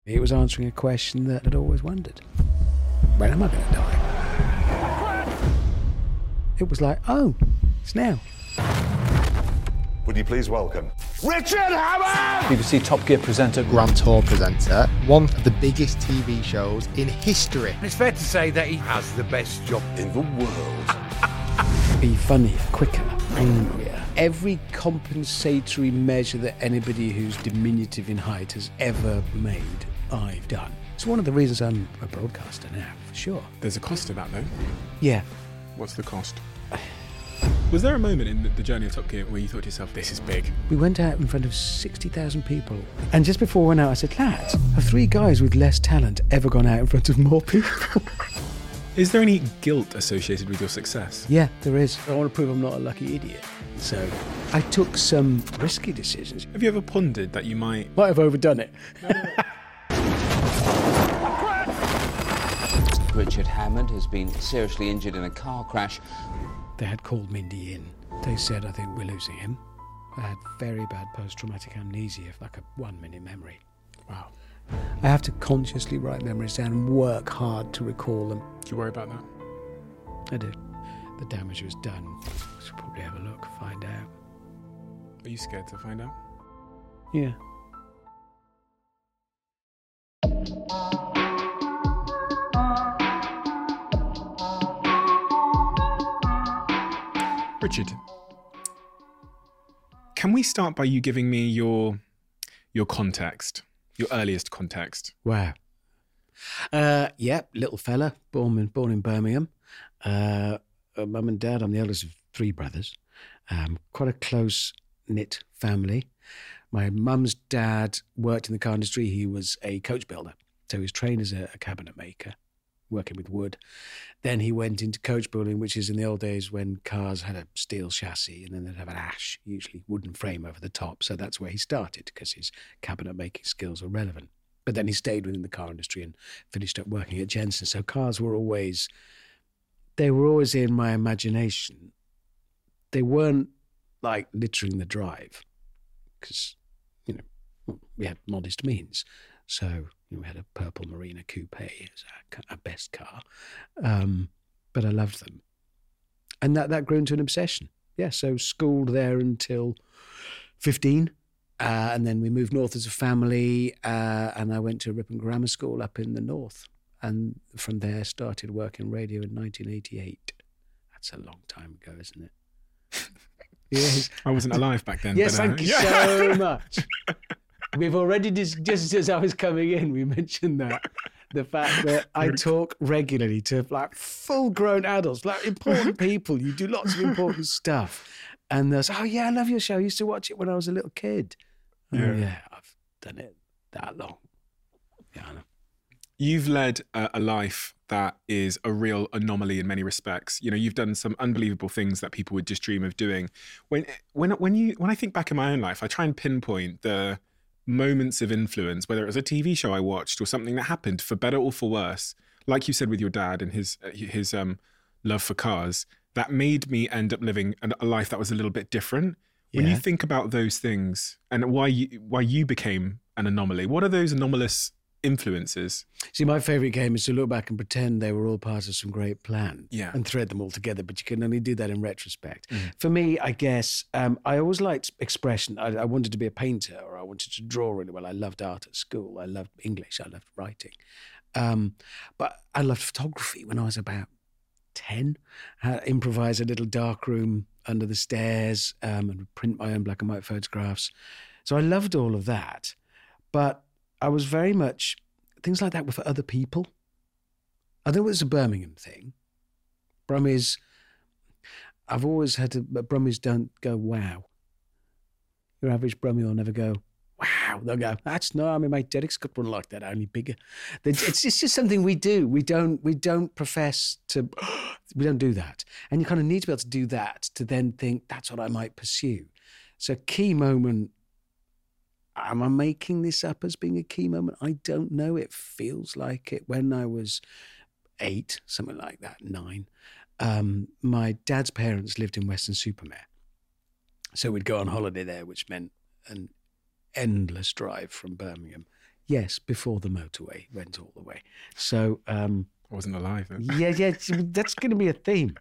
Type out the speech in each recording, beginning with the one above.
It was answering a question that I'd always wondered. When am I going to die? It was like, oh, it's now. Would you please welcome Richard Hammond! BBC Top Gear presenter, Grand Tour presenter, one of the biggest TV shows in history. It's fair to say that he has the best job in the world. Be funnier, quicker, angrier. Every compensatory measure that anybody who's diminutive in height has ever made, I've done. It's one of the reasons I'm a broadcaster now, for sure. There's a cost to that, though. Yeah. What's the cost? Was there a moment in the journey of Top Gear where you thought to yourself, this is big? We went out in front of 60,000 people. And just before we went out, I said, lads, have three guys with less talent ever gone out in front of more people? Is there any guilt associated with your success? Yeah, there is. I want to prove I'm not a lucky idiot. So I took some risky decisions. Have you ever pondered that you might have overdone it. Richard Hammond has been seriously injured in a car crash. They had called Mindy in. They said, I think we're losing him. I had very bad post-traumatic amnesia, like a 1-minute memory. Wow. I have to consciously write memories down and work hard to recall them. Do you worry about that? I do. The damage was done. Should probably have a look, find out. Are you scared to find out? Yeah. Richard, can we start by you giving me your context, your earliest context? Wow. Yeah, little fella, born in Birmingham. Mum and dad, I'm the eldest of three brothers. Quite a close-knit family. My mum's dad worked in the car industry. He was a coach builder. So he was trained as a cabinet maker, working with wood. Then he went into coach building, which is in the old days when cars had a steel chassis and then they'd have an ash, usually wooden frame over the top. So that's where he started because his cabinet making skills were relevant. But then he stayed within the car industry and finished up working at Jensen. So cars were always in my imagination. They weren't like littering the drive because, we had modest means. So we had a purple Marina coupe as our best car. But I loved them. And that grew into an obsession. Yeah, so schooled there until 15. And then we moved north as a family. And I went to Ripon Grammar School up in the north. And from there started working radio in 1988. That's a long time ago, isn't it? Yes. I wasn't alive back then. Yes, but, thank you so much. We've already, just as I was coming in, we mentioned that. The fact that I talk regularly to like full-grown adults, like important people. You do lots of important stuff. And they'll say, oh, yeah, I love your show. I used to watch it when I was a little kid. Yeah. Oh, yeah, I've done it that long. Yeah, I know. You've led a life that is a real anomaly in many respects. You've done some unbelievable things that people would just dream of doing. When I think back in my own life, I try and pinpoint the moments of influence, whether it was a TV show I watched or something that happened for better or for worse, like you said with your dad and his love for cars, that made me end up living a life that was a little bit different. When you think about those things and why you became an anomaly, what are those anomalous influences? See, my favourite game is to look back and pretend they were all part of some great plan and thread them all together, but you can only do that in retrospect. For me, I guess, I always liked expression. I wanted to be a painter or I wanted to draw really well. I loved art at school. I loved English. I loved writing. But I loved photography when I was about 10. I improvised a little dark room under the stairs and print my own black and white photographs. So I loved all of that. But I was very much, things like that were for other people. I think it was a Birmingham thing. Brummies, I've always had to, but Brummies don't go, wow. Your average Brummie will never go, wow. They'll go, my mate Derek's got one like that, only bigger. It's just something we do. We don't profess to, we don't do that. And you kind of need to be able to do that to then think, that's what I might pursue. So key moment, am I making this up as being a key moment? I don't know. It feels like it. When I was 8, something like that, 9, my dad's parents lived in Weston-super-Mare. So we'd go on holiday there, which meant an endless drive from Birmingham Yes, before the motorway went all the way. So I wasn't alive then. yeah, that's going to be a theme.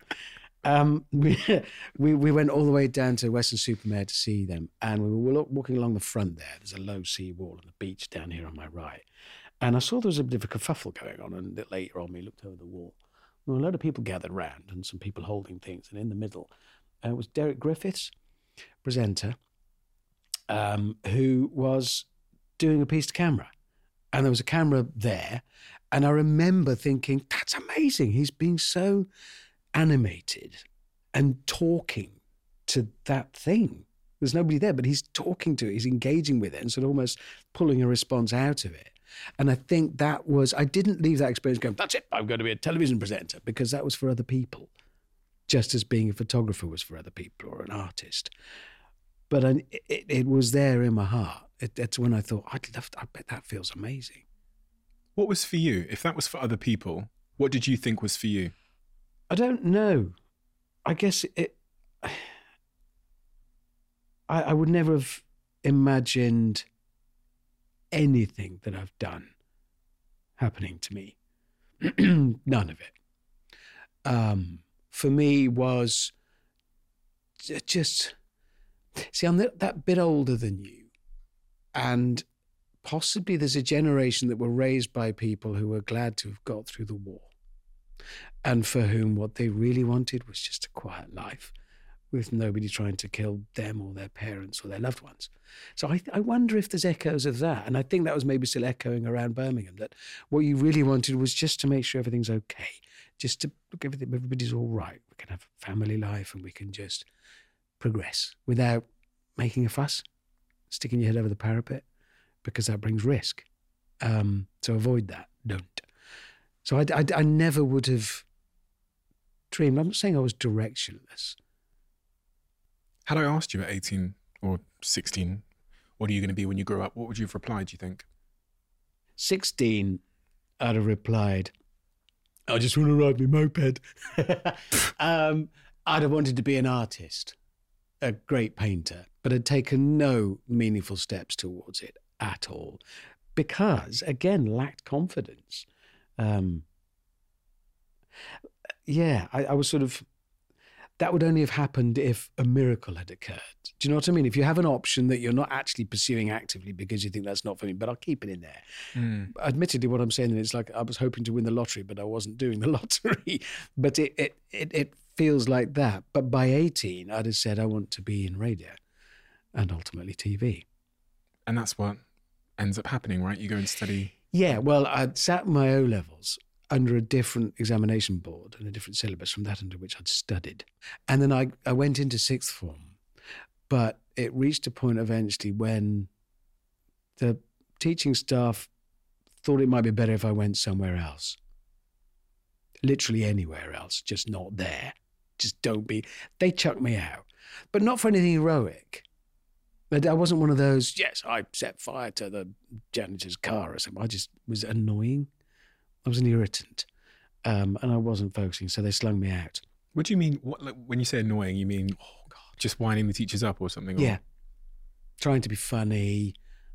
We went all the way down to Weston-super-Mare to see them, and we were walking along the front there. There's a low sea wall on the beach down here on my right, and I saw there was a bit of a kerfuffle going on. And later on, we looked over the wall. There were a lot of people gathered round, and some people holding things. And in the middle, was Derek Griffiths, presenter, who was doing a piece to camera, and there was a camera there, and I remember thinking, "That's amazing! He's being so animated and talking to that thing. There's nobody there, but he's talking to it, he's engaging with it, and sort of almost pulling a response out of it." And I think that was, I didn't leave that experience going, "That's it, I'm going to be a television presenter," because that was for other people, just as being a photographer was for other people or an artist. But it was there in my heart. That's when I thought, I bet that feels amazing. What was for you? If that was for other people, what did you think was for you? I don't know. I guess I would never have imagined anything that I've done happening to me. None of it. For me was just, see, I'm that bit older than you, and possibly there's a generation that were raised by people who were glad to have got through the war, and for whom what they really wanted was just a quiet life with nobody trying to kill them or their parents or their loved ones. So I wonder if there's echoes of that. And I think that was maybe still echoing around Birmingham, that what you really wanted was just to make sure everything's okay, just to look, everybody's all right. We can have a family life and we can just progress without making a fuss, sticking your head over the parapet, because that brings risk. So avoid that. Don't. So I never would have dreamed. I'm not saying I was directionless. Had I asked you at 18 or 16, what are you going to be when you grow up, what would you have replied, do you think? 16, I'd have replied, "I just want to ride my moped." I'd have wanted to be an artist, a great painter, but had taken no meaningful steps towards it at all because, again, lacked confidence. I was sort of, that would only have happened if a miracle had occurred. Do you know what I mean? If you have an option that you're not actually pursuing actively because you think that's not for me, but I'll keep it in there. Admittedly, what I'm saying is like I was hoping to win the lottery, but I wasn't doing the lottery. But it feels like that. But by 18, I'd have said I want to be in radio and ultimately TV. And that's what ends up happening, right? You go and study. Yeah, well, I'd sat my O-levels under a different examination board and a different syllabus from that under which I'd studied. And then I went into sixth form, but it reached a point eventually when the teaching staff thought it might be better if I went somewhere else. Literally anywhere else, just not there. Just don't be. They chucked me out, but not for anything heroic. But I wasn't one of those, yes, I set fire to the janitor's car or something. I just was annoying. I was an irritant, and I wasn't focusing, so they slung me out. What do you mean? When you say annoying, you mean just winding the teachers up or something? Yeah, trying to be funny.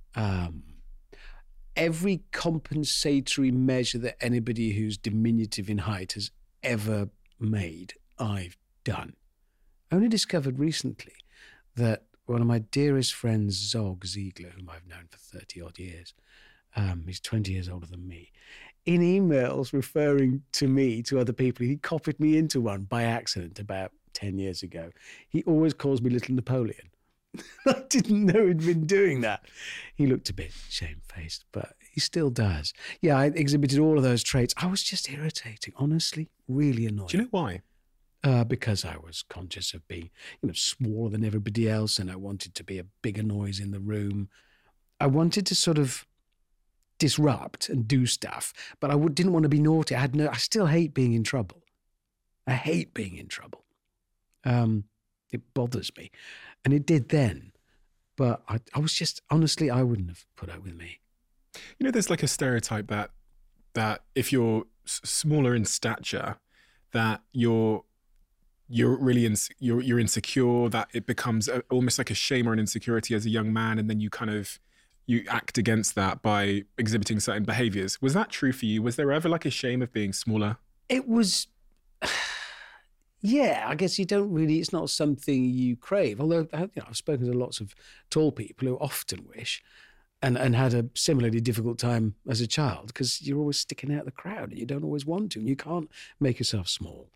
Every compensatory measure that anybody who's diminutive in height has ever made, I've done. I only discovered recently that one of my dearest friends, Zog Ziegler, whom I've known for 30-odd years, he's 20 years older than me, in emails referring to me to other people, he copied me into one by accident about 10 years ago. He always calls me Little Napoleon. I didn't know he'd been doing that. He looked a bit shamefaced, but he still does. Yeah, I exhibited all of those traits. I was just irritating, honestly, really annoying. Do you know why? Because I was conscious of being, smaller than everybody else, and I wanted to be a bigger noise in the room. I wanted to sort of disrupt and do stuff, but I didn't want to be naughty. I still hate being in trouble. I hate being in trouble. It bothers me, and it did then. But I was just, honestly, I wouldn't have put up with me. There's like a stereotype that if you're smaller in stature, that you're really you're insecure, that it becomes almost like a shame or an insecurity as a young man, and then you kind of you act against that by exhibiting certain behaviors. Was that true for you? Was there ever like a shame of being smaller? It was, yeah, I guess you don't really, it's not something you crave. Although, I've spoken to lots of tall people who often wish and had a similarly difficult time as a child because you're always sticking out the crowd and you don't always want to and you can't make yourself small.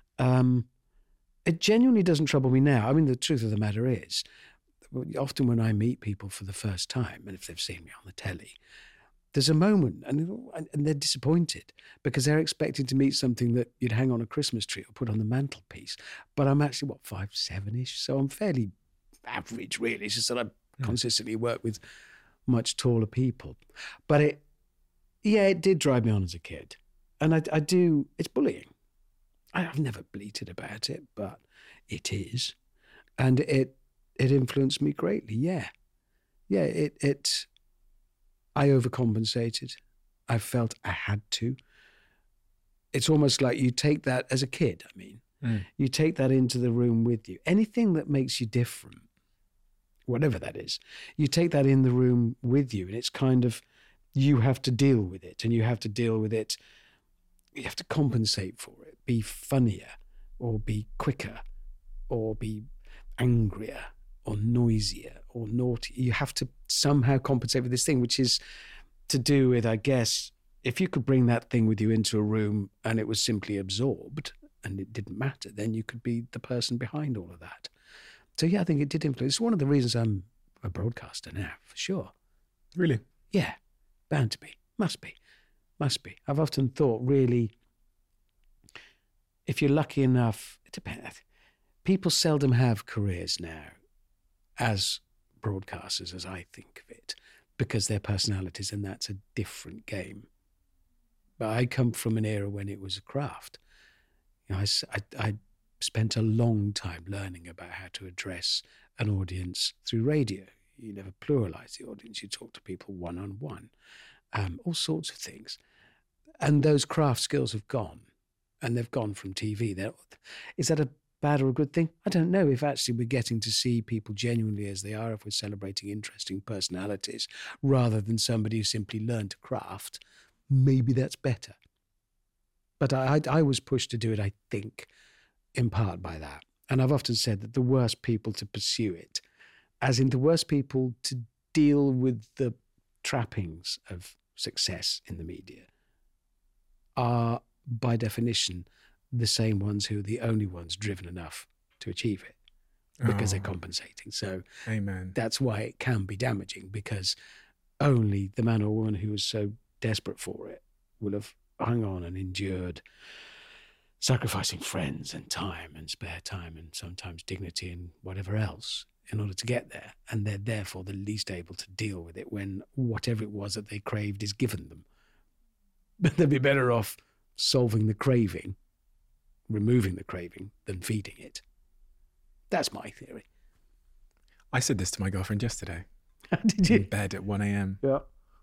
It genuinely doesn't trouble me now. I mean, the truth of the matter is, often when I meet people for the first time, and if they've seen me on the telly, there's a moment and they're disappointed because they're expecting to meet something that you'd hang on a Christmas tree or put on the mantelpiece. But I'm actually, 5'7"-ish? So I'm fairly average, really. It's just that I consistently work with much taller people. But it did drive me on as a kid. And I do, it's bullying. I've never bleated about it, but it is. And it influenced me greatly, yeah. Yeah, I overcompensated. I felt I had to. It's almost like you take that, as a kid, you take that into the room with you. Anything that makes you different, whatever that is, you take that in the room with you, and it's kind of, you have to deal with it, and you have to deal with it. You have to compensate for it, be funnier, or be quicker, or be angrier, or noisier, or naughty. You have to somehow compensate for this thing, which is to do with, I guess, if you could bring that thing with you into a room and it was simply absorbed and it didn't matter, then you could be the person behind all of that. So yeah, I think it did influence. It's one of the reasons I'm a broadcaster now, for sure. Really? Yeah, bound to be. Must be. I've often thought, really, if you're lucky enough, it depends. People seldom have careers now as broadcasters, as I think of it, because they're personalities, and that's a different game. But I come from an era when it was a craft. I spent a long time learning about how to address an audience through radio. You never pluralize the audience. You talk to people one-on-one, all sorts of things. And those craft skills have gone, and they've gone from TV. Is that a bad or a good thing? I don't know. If actually we're getting to see people genuinely as they are, if we're celebrating interesting personalities rather than somebody who simply learned to craft, maybe that's better. But I was pushed to do it, I think, in part by that. And I've often said that the worst people to pursue it, as in the worst people to deal with the trappings of success in the media, are by definition the same ones who are the only ones driven enough to achieve it because they're compensating. So Amen. That's why it can be damaging, because only the man or woman who was so desperate for it will have hung on and endured, sacrificing friends and time and spare time and sometimes dignity and whatever else in order to get there. And they're therefore the least able to deal with it when whatever it was that they craved is given them. But they'd be better off solving the craving, removing the craving, than feeding it. That's my theory. I said this to my girlfriend yesterday. Did you? In bed at 1 a.m. Yeah.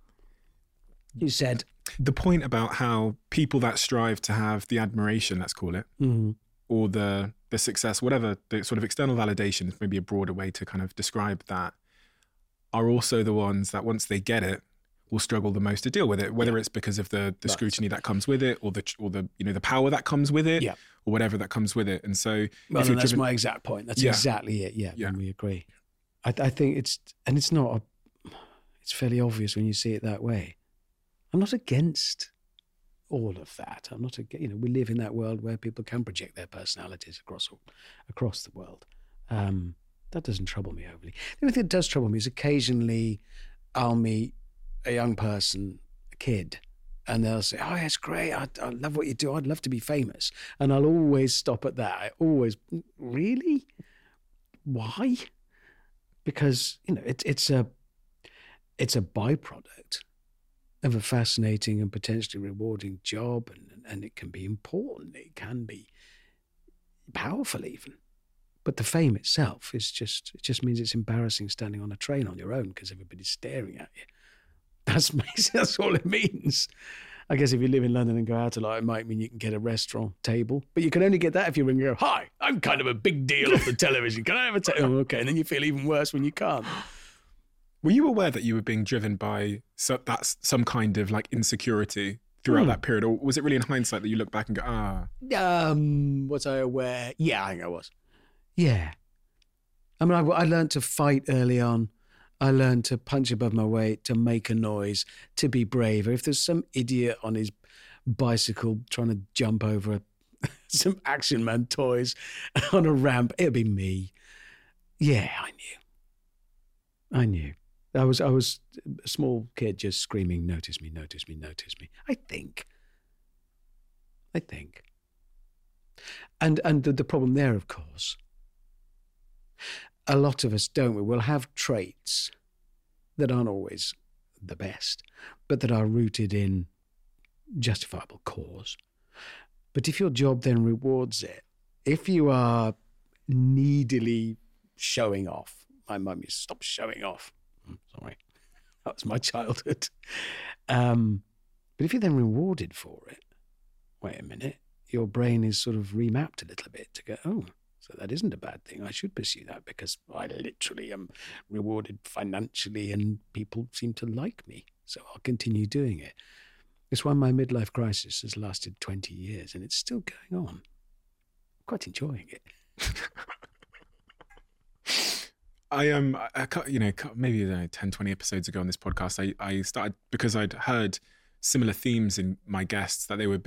You said the point about how people that strive to have the admiration, let's call it, or the success, whatever, the sort of external validation, maybe a broader way to kind of describe that, are also the ones that once they get it, will struggle the most to deal with it, whether it's because of the scrutiny that comes with it, or the the power that comes with it, or whatever that comes with it. And so, that's my exact point. That's exactly it. Yeah, we agree. I think it's fairly obvious when you see it that way. I'm not against all of that. I'm not against, we live in that world where people can project their personalities across the world. That doesn't trouble me overly. The only thing that does trouble me is occasionally I'll meet a young person, a kid, and they'll say, "Oh, it's great. I love what you do. I'd love to be famous." And I'll always stop at that. Really? Why? Because, it's a byproduct of a fascinating and potentially rewarding job, and it can be important. It can be powerful even. But the fame itself it just means it's embarrassing standing on a train on your own because everybody's staring at you. That's all it means. I guess if you live in London and go out a lot, it might mean you can get a restaurant table. But you can only get that if you ring and go, "Hi, I'm kind of a big deal off the television. Can I have a table?" Oh, okay. And then you feel even worse when you can't. Were you aware that you were being driven by some kind of like insecurity throughout that period? Or was it really in hindsight that you look back and go, Was I aware? Yeah, I think I was. Yeah. I mean, I learned to fight early on. I learned to punch above my weight, to make a noise, to be braver. If there's some idiot on his bicycle trying to jump over some Action Man toys on a ramp, it'd be me. Yeah, I knew. I was a small kid just screaming, "Notice me, notice me, notice me." I think. And the problem there, of course, a lot of us don't. We will have traits that aren't always the best, but that are rooted in justifiable cause. But if your job then rewards it, if you are needily showing off, my mum used to stop showing off. Sorry, that was my childhood. But if you're then rewarded for it, wait a minute, your brain is sort of remapped a little bit to go, oh, so that isn't a bad thing. I should pursue that because I literally am rewarded financially and people seem to like me. So I'll continue doing it. It's why my midlife crisis has lasted 20 years and it's still going on. I'm quite enjoying it. Maybe 10, 20 episodes ago on this podcast, I started, because I'd heard similar themes in my guests, that they were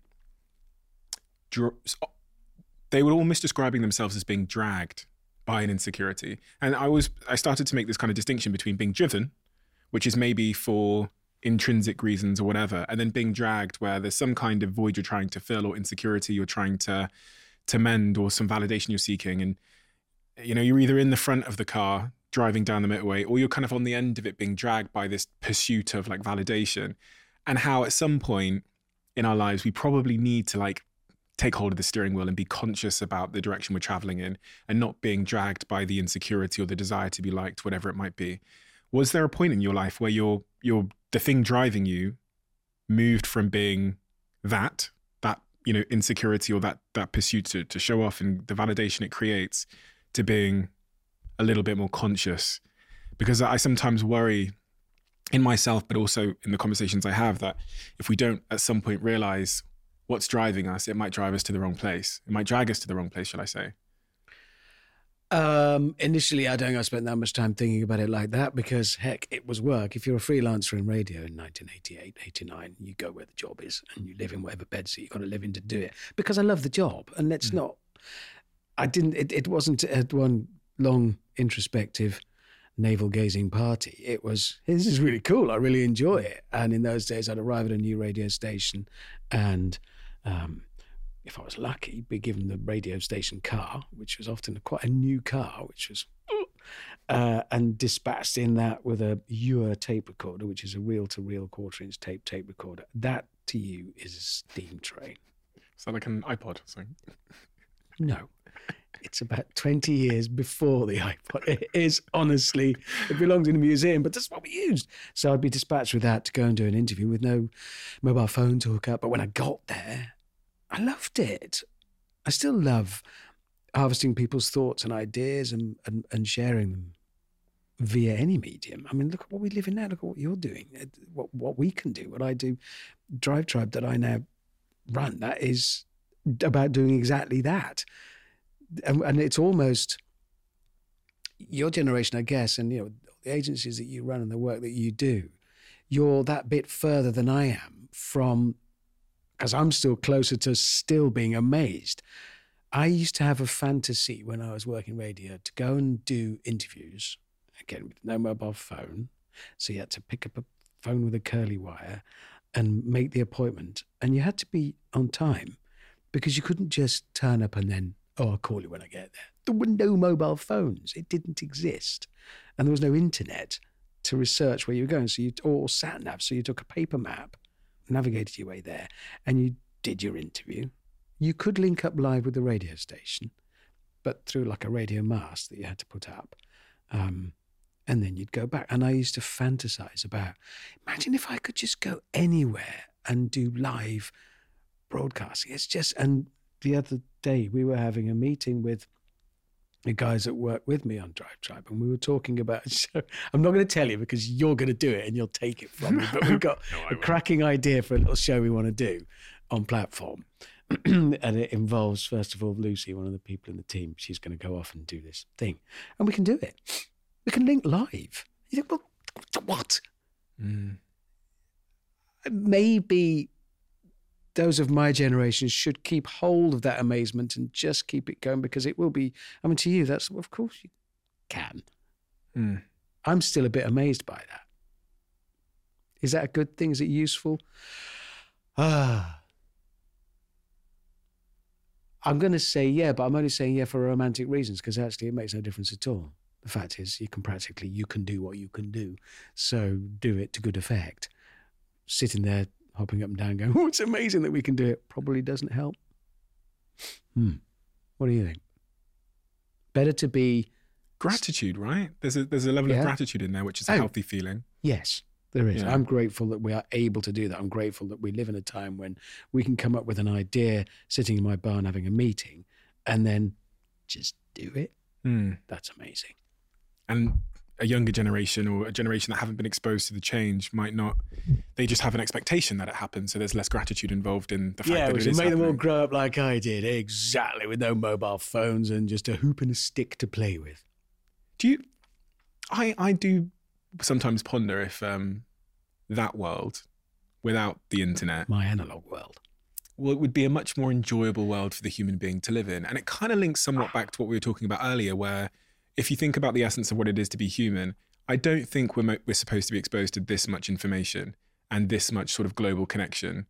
they were almost describing themselves as being dragged by an insecurity. And I started to make this kind of distinction between being driven, which is maybe for intrinsic reasons or whatever, and then being dragged where there's some kind of void you're trying to fill or insecurity you're trying to mend or some validation you're seeking. And, you're either in the front of the car driving down the motorway or you're kind of on the end of it being dragged by this pursuit of like validation. And how at some point in our lives, we probably need to like take hold of the steering wheel and be conscious about the direction we're traveling in and not being dragged by the insecurity or the desire to be liked, whatever it might be. Was there a point in your life where the thing driving you moved from being that insecurity or that pursuit to show off and the validation it creates to being a little bit more conscious? Because I sometimes worry in myself, but also in the conversations I have, that if we don't at some point realize what's driving us, it might drive us to the wrong place. It might drag us to the wrong place, shall I say? Initially, I don't think I spent that much time thinking about it like that because, heck, it was work. If you're a freelancer in radio in 1988, 89, you go where the job is and you live in whatever bedsit you've got to live in to do it. Because I love the job. And let's not... It wasn't one long introspective navel-gazing party. It was, this is really cool. I really enjoy it. And in those days, I'd arrive at a new radio station and... if I was lucky, be given the radio station car, which was often quite a new car, which was, and dispatched in that with a Uher tape recorder, which is a reel-to-reel quarter-inch tape recorder. That to you is a steam train. Is that like an iPod? Sorry. No. It's about 20 years before the iPod. It is, honestly, it belongs in a museum, but that's what we used. So I'd be dispatched with that to go and do an interview with no mobile phone to hook up. But when I got there, I loved it. I still love harvesting people's thoughts and ideas and sharing them via any medium. I mean, look at what we live in now. Look at what you're doing, what we can do, what I do. Drive Tribe that I now run, that is about doing exactly that. And it's almost your generation, I guess, and the agencies that you run and the work that you do, you're that bit further than I am from, because I'm still closer to still being amazed. I used to have a fantasy when I was working radio to go and do interviews, again, with no mobile phone. So you had to pick up a phone with a curly wire and make the appointment. And you had to be on time because you couldn't just turn up and then, I'll call you when I get there. There were no mobile phones. It didn't exist. And there was no internet to research where you were going. Or sat nav. So you took a paper map, navigated your way there, and you did your interview. You could link up live with the radio station, but through like a radio mast that you had to put up. And then you'd go back. And I used to fantasize about, imagine if I could just go anywhere and do live broadcasting. It's just, and the other day we were having a meeting with the guys that work with me on Drive Tribe, and we were talking about a show. I'm not going to tell you because you're going to do it and you'll take it from me, but we've got a cracking idea for a little show we want to do on Platform. And it involves, first of all, Lucy, one of the people in the team. She's going to go off and do this thing. And we can do it. We can link live. You think, well, what? Maybe those of my generation should keep hold of that amazement and just keep it going, because it will be, I mean, to you, that's, of course you can. I'm still a bit amazed by that. Is that a good thing? Is it useful? I'm going to say yeah, but I'm only saying yeah for romantic reasons, because actually it makes no difference at all. The fact is, you can do what you can do. So do it to good effect. Sitting there, hopping up and down, going, oh, it's amazing that we can do it, probably doesn't help. What do you think? Better to be... Gratitude, right? There's a level of gratitude in there, which is a healthy feeling. Yes, there is. Yeah. I'm grateful that we are able to do that. I'm grateful that we live in a time when we can come up with an idea, sitting in my barn having a meeting, and then just do it. That's amazing. And a younger generation, or a generation that haven't been exposed to the change, might not. They just have an expectation that it happens, so there's less gratitude involved in the fact that we it should is make them all happening. grow up like I did, exactly, with no mobile phones and just a hoop and a stick to play with. I do sometimes ponder if that world without the internet, My analog world. well, it would be a much more enjoyable world for the human being to live in. And it kind of links somewhat back to what we were talking about earlier, where if you think about the essence of what it is to be human, I don't think we're supposed to be exposed to this much information and this much sort of global connection,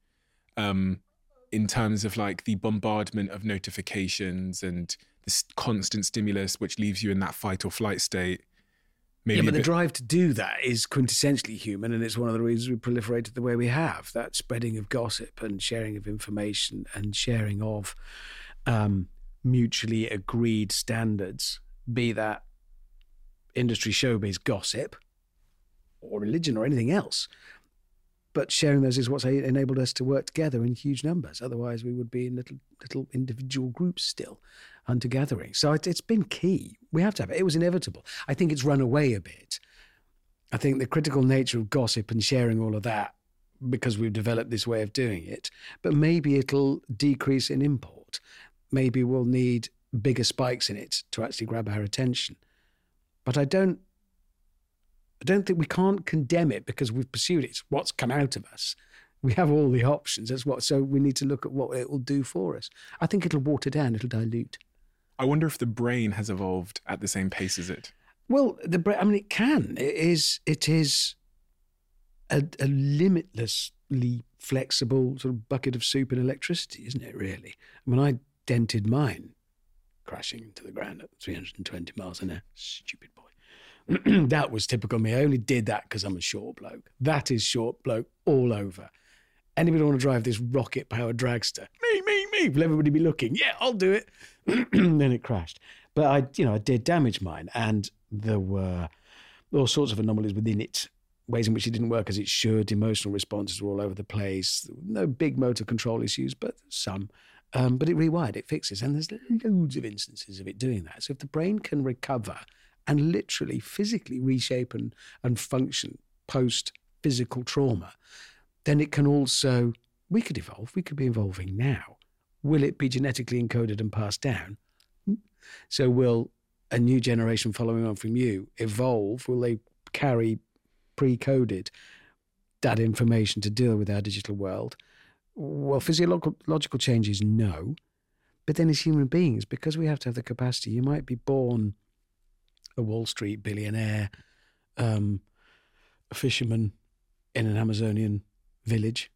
in terms of like the bombardment of notifications and this constant stimulus, which leaves you in that fight or flight state. Maybe But the drive to do that is quintessentially human, and it's one of the reasons we proliferated the way we have. That spreading of gossip and sharing of information and sharing of mutually agreed standards, be that industry showbiz gossip or religion or anything else. But sharing those is what's enabled us to work together in huge numbers. Otherwise, we would be in little individual groups still, hunter-gathering. So it's been key. We have to have it. It was inevitable. I think it's run away a bit. I think the critical nature of gossip and sharing all of that, because we've developed this way of doing it, but maybe it'll decrease in import. Maybe we'll need bigger spikes in it to actually grab our attention. But I don't think we can't condemn it because we've pursued it. It's what's come out of us. We have all the options. So we need to look at what it will do for us. I think it'll water down, it'll dilute. I wonder if the brain has evolved at the same pace as it. Well, it can. It is a limitlessly flexible sort of bucket of soup and electricity, isn't it, really? I mean, I dented mine crashing into the ground at 320 miles an hour. Stupid boy. That was typical me. I only did that because I'm a short bloke. That is short bloke all over. Anybody want to drive this rocket-powered dragster? Me. Will everybody be looking? Yeah, I'll do it. Then it crashed. But I did damage mine, and there were all sorts of anomalies within it, ways in which it didn't work as it should. Emotional responses were all over the place. No big motor control issues, but some. But it rewired, it fixes, and there's loads of instances of it doing that. So if the brain can recover and literally physically reshape and function post-physical trauma, then it can also, we could evolve, we could be evolving now. Will it be genetically encoded and passed down? So will a new generation following on from you evolve? Will they carry pre-coded that information to deal with our digital world? Well, physiological changes, no. But then as human beings, because we have to have the capacity, you might be born a Wall Street billionaire, a fisherman in an Amazonian village.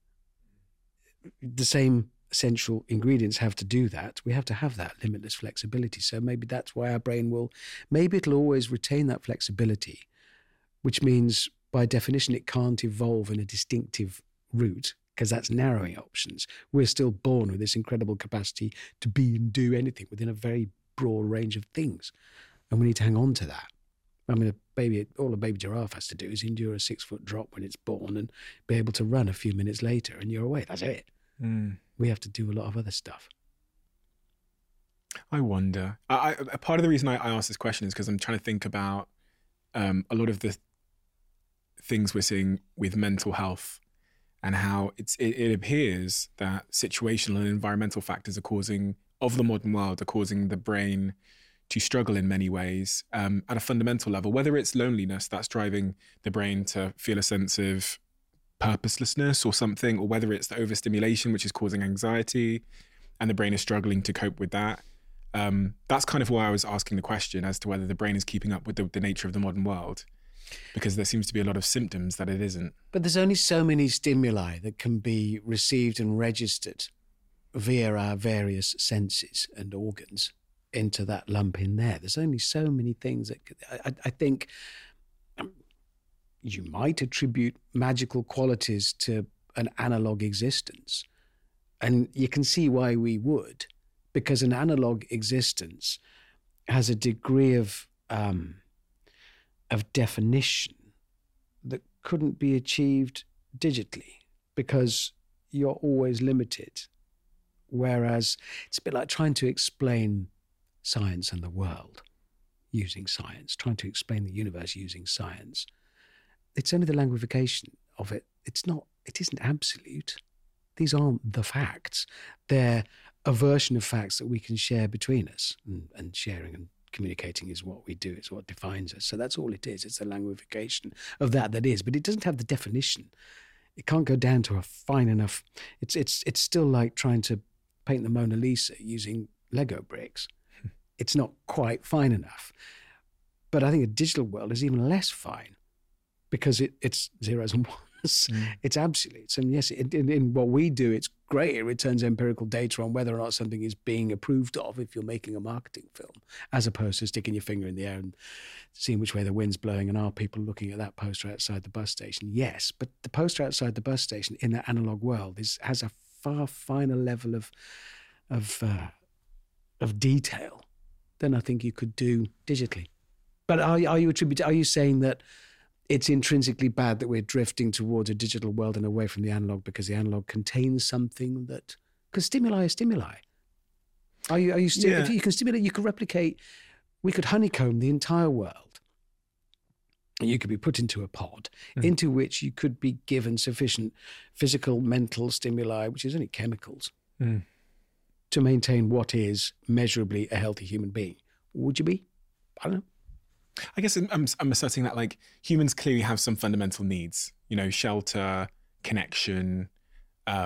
The same essential ingredients have to do that. We have to have that limitless flexibility. So maybe that's why our brain maybe it'll always retain that flexibility, which means by definition it can't evolve in a distinctive route, because that's narrowing options. We're still born with this incredible capacity to be and do anything within a very broad range of things. And we need to hang on to that. I mean, all a baby giraffe has to do is endure a 6-foot drop when it's born and be able to run a few minutes later and you're away. That's it. We have to do a lot of other stuff. I wonder. A part of the reason I asked this question is because I'm trying to think about a lot of the things we're seeing with mental health and how it appears that situational and environmental factors of the modern world are causing the brain to struggle in many ways at a fundamental level, whether it's loneliness that's driving the brain to feel a sense of purposelessness or something, or whether it's the overstimulation, which is causing anxiety and the brain is struggling to cope with that. That's kind of why I was asking the question as to whether the brain is keeping up with the nature of the modern world, because there seems to be a lot of symptoms that it isn't. But there's only so many stimuli that can be received and registered via our various senses and organs into that lump in there. There's only so many things that I think you might attribute magical qualities to an analog existence. And you can see why we would, because an analog existence has a degree of definition that couldn't be achieved digitally, because you're always limited. Whereas it's a bit like trying to explain science and the world using science, trying to explain the universe using science. It's only the languification of it. It isn't absolute. These aren't the facts. They're a version of facts that we can share between us, and sharing and communicating is what we do. It's what defines us. So that's all it is. It's the languification of that is, but it doesn't have the definition. It can't go down to a fine enough. It's still like trying to paint the Mona Lisa using Lego bricks. It's not quite fine enough. But I think a digital world is even less fine, because it's zeros and ones. It's absolutes. And yes, in what we do, it's great. It returns empirical data on whether or not something is being approved of if you're making a marketing film, as opposed to sticking your finger in the air and seeing which way the wind's blowing and are people looking at that poster outside the bus station. Yes, but the poster outside the bus station in that analog world has a far finer level of detail than I think you could do digitally. But are you saying that it's intrinsically bad that we're drifting towards a digital world and away from the analog because the analog contains something that, because stimuli are stimuli. Are you still, Yeah. if you can stimulate, you can replicate, we could honeycomb the entire world. And you could be put into a pod into which you could be given sufficient physical, mental stimuli, which is only chemicals, to maintain what is measurably a healthy human being. Would you be? I don't know. I guess I'm asserting that like humans clearly have some fundamental needs, shelter, connection. I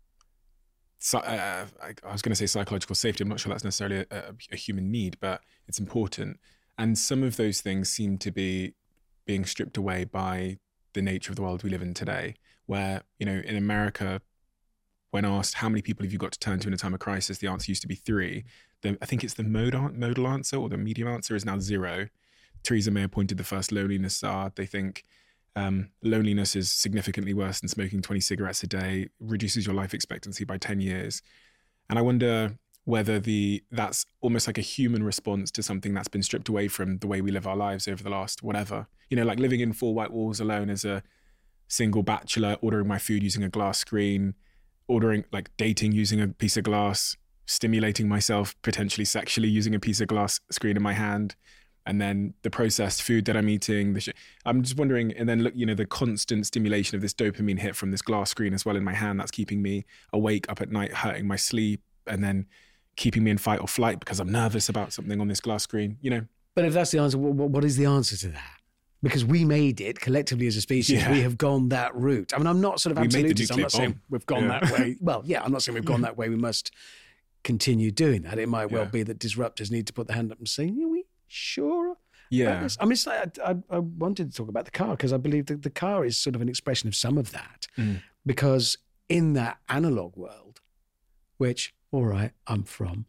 was going to say psychological safety. I'm not sure that's necessarily a human need, but it's important. And some of those things seem to be being stripped away by the nature of the world we live in today, where, in America, when asked how many people have you got to turn to in a time of crisis, the answer used to be 3. I think it's the modal answer, or the medium answer is now 0. Theresa May appointed the first loneliness czar. They think loneliness is significantly worse than smoking 20 cigarettes a day, reduces your life expectancy by 10 years. And I wonder whether that's almost like a human response to something that's been stripped away from the way we live our lives over the last whatever. Like living in 4 white walls alone as a single bachelor, ordering my food using a glass screen, dating using a piece of glass, stimulating myself potentially sexually using a piece of glass screen in my hand. And then the processed food that I'm eating, I'm just wondering, and then look, the constant stimulation of this dopamine hit from this glass screen as well in my hand, that's keeping me awake up at night, hurting my sleep, and then keeping me in fight or flight because I'm nervous about something on this glass screen, But if that's the answer, what is the answer to that? Because we made it collectively as a species. Yeah. We have gone that route. I mean, I'm not sort of We made the absolutist. I'm not nuclear saying bomb. we've gone that way. Well, yeah, I'm not saying we've gone that way. We must continue doing that. It might well Yeah. be that disruptors need to put their hand up and say, "Are we sure?" Yeah. about this?" I mean, it's like, I wanted to talk about the car because I believe that the car is sort of an expression of some of that. Because in that analog world, which, all right, I'm from,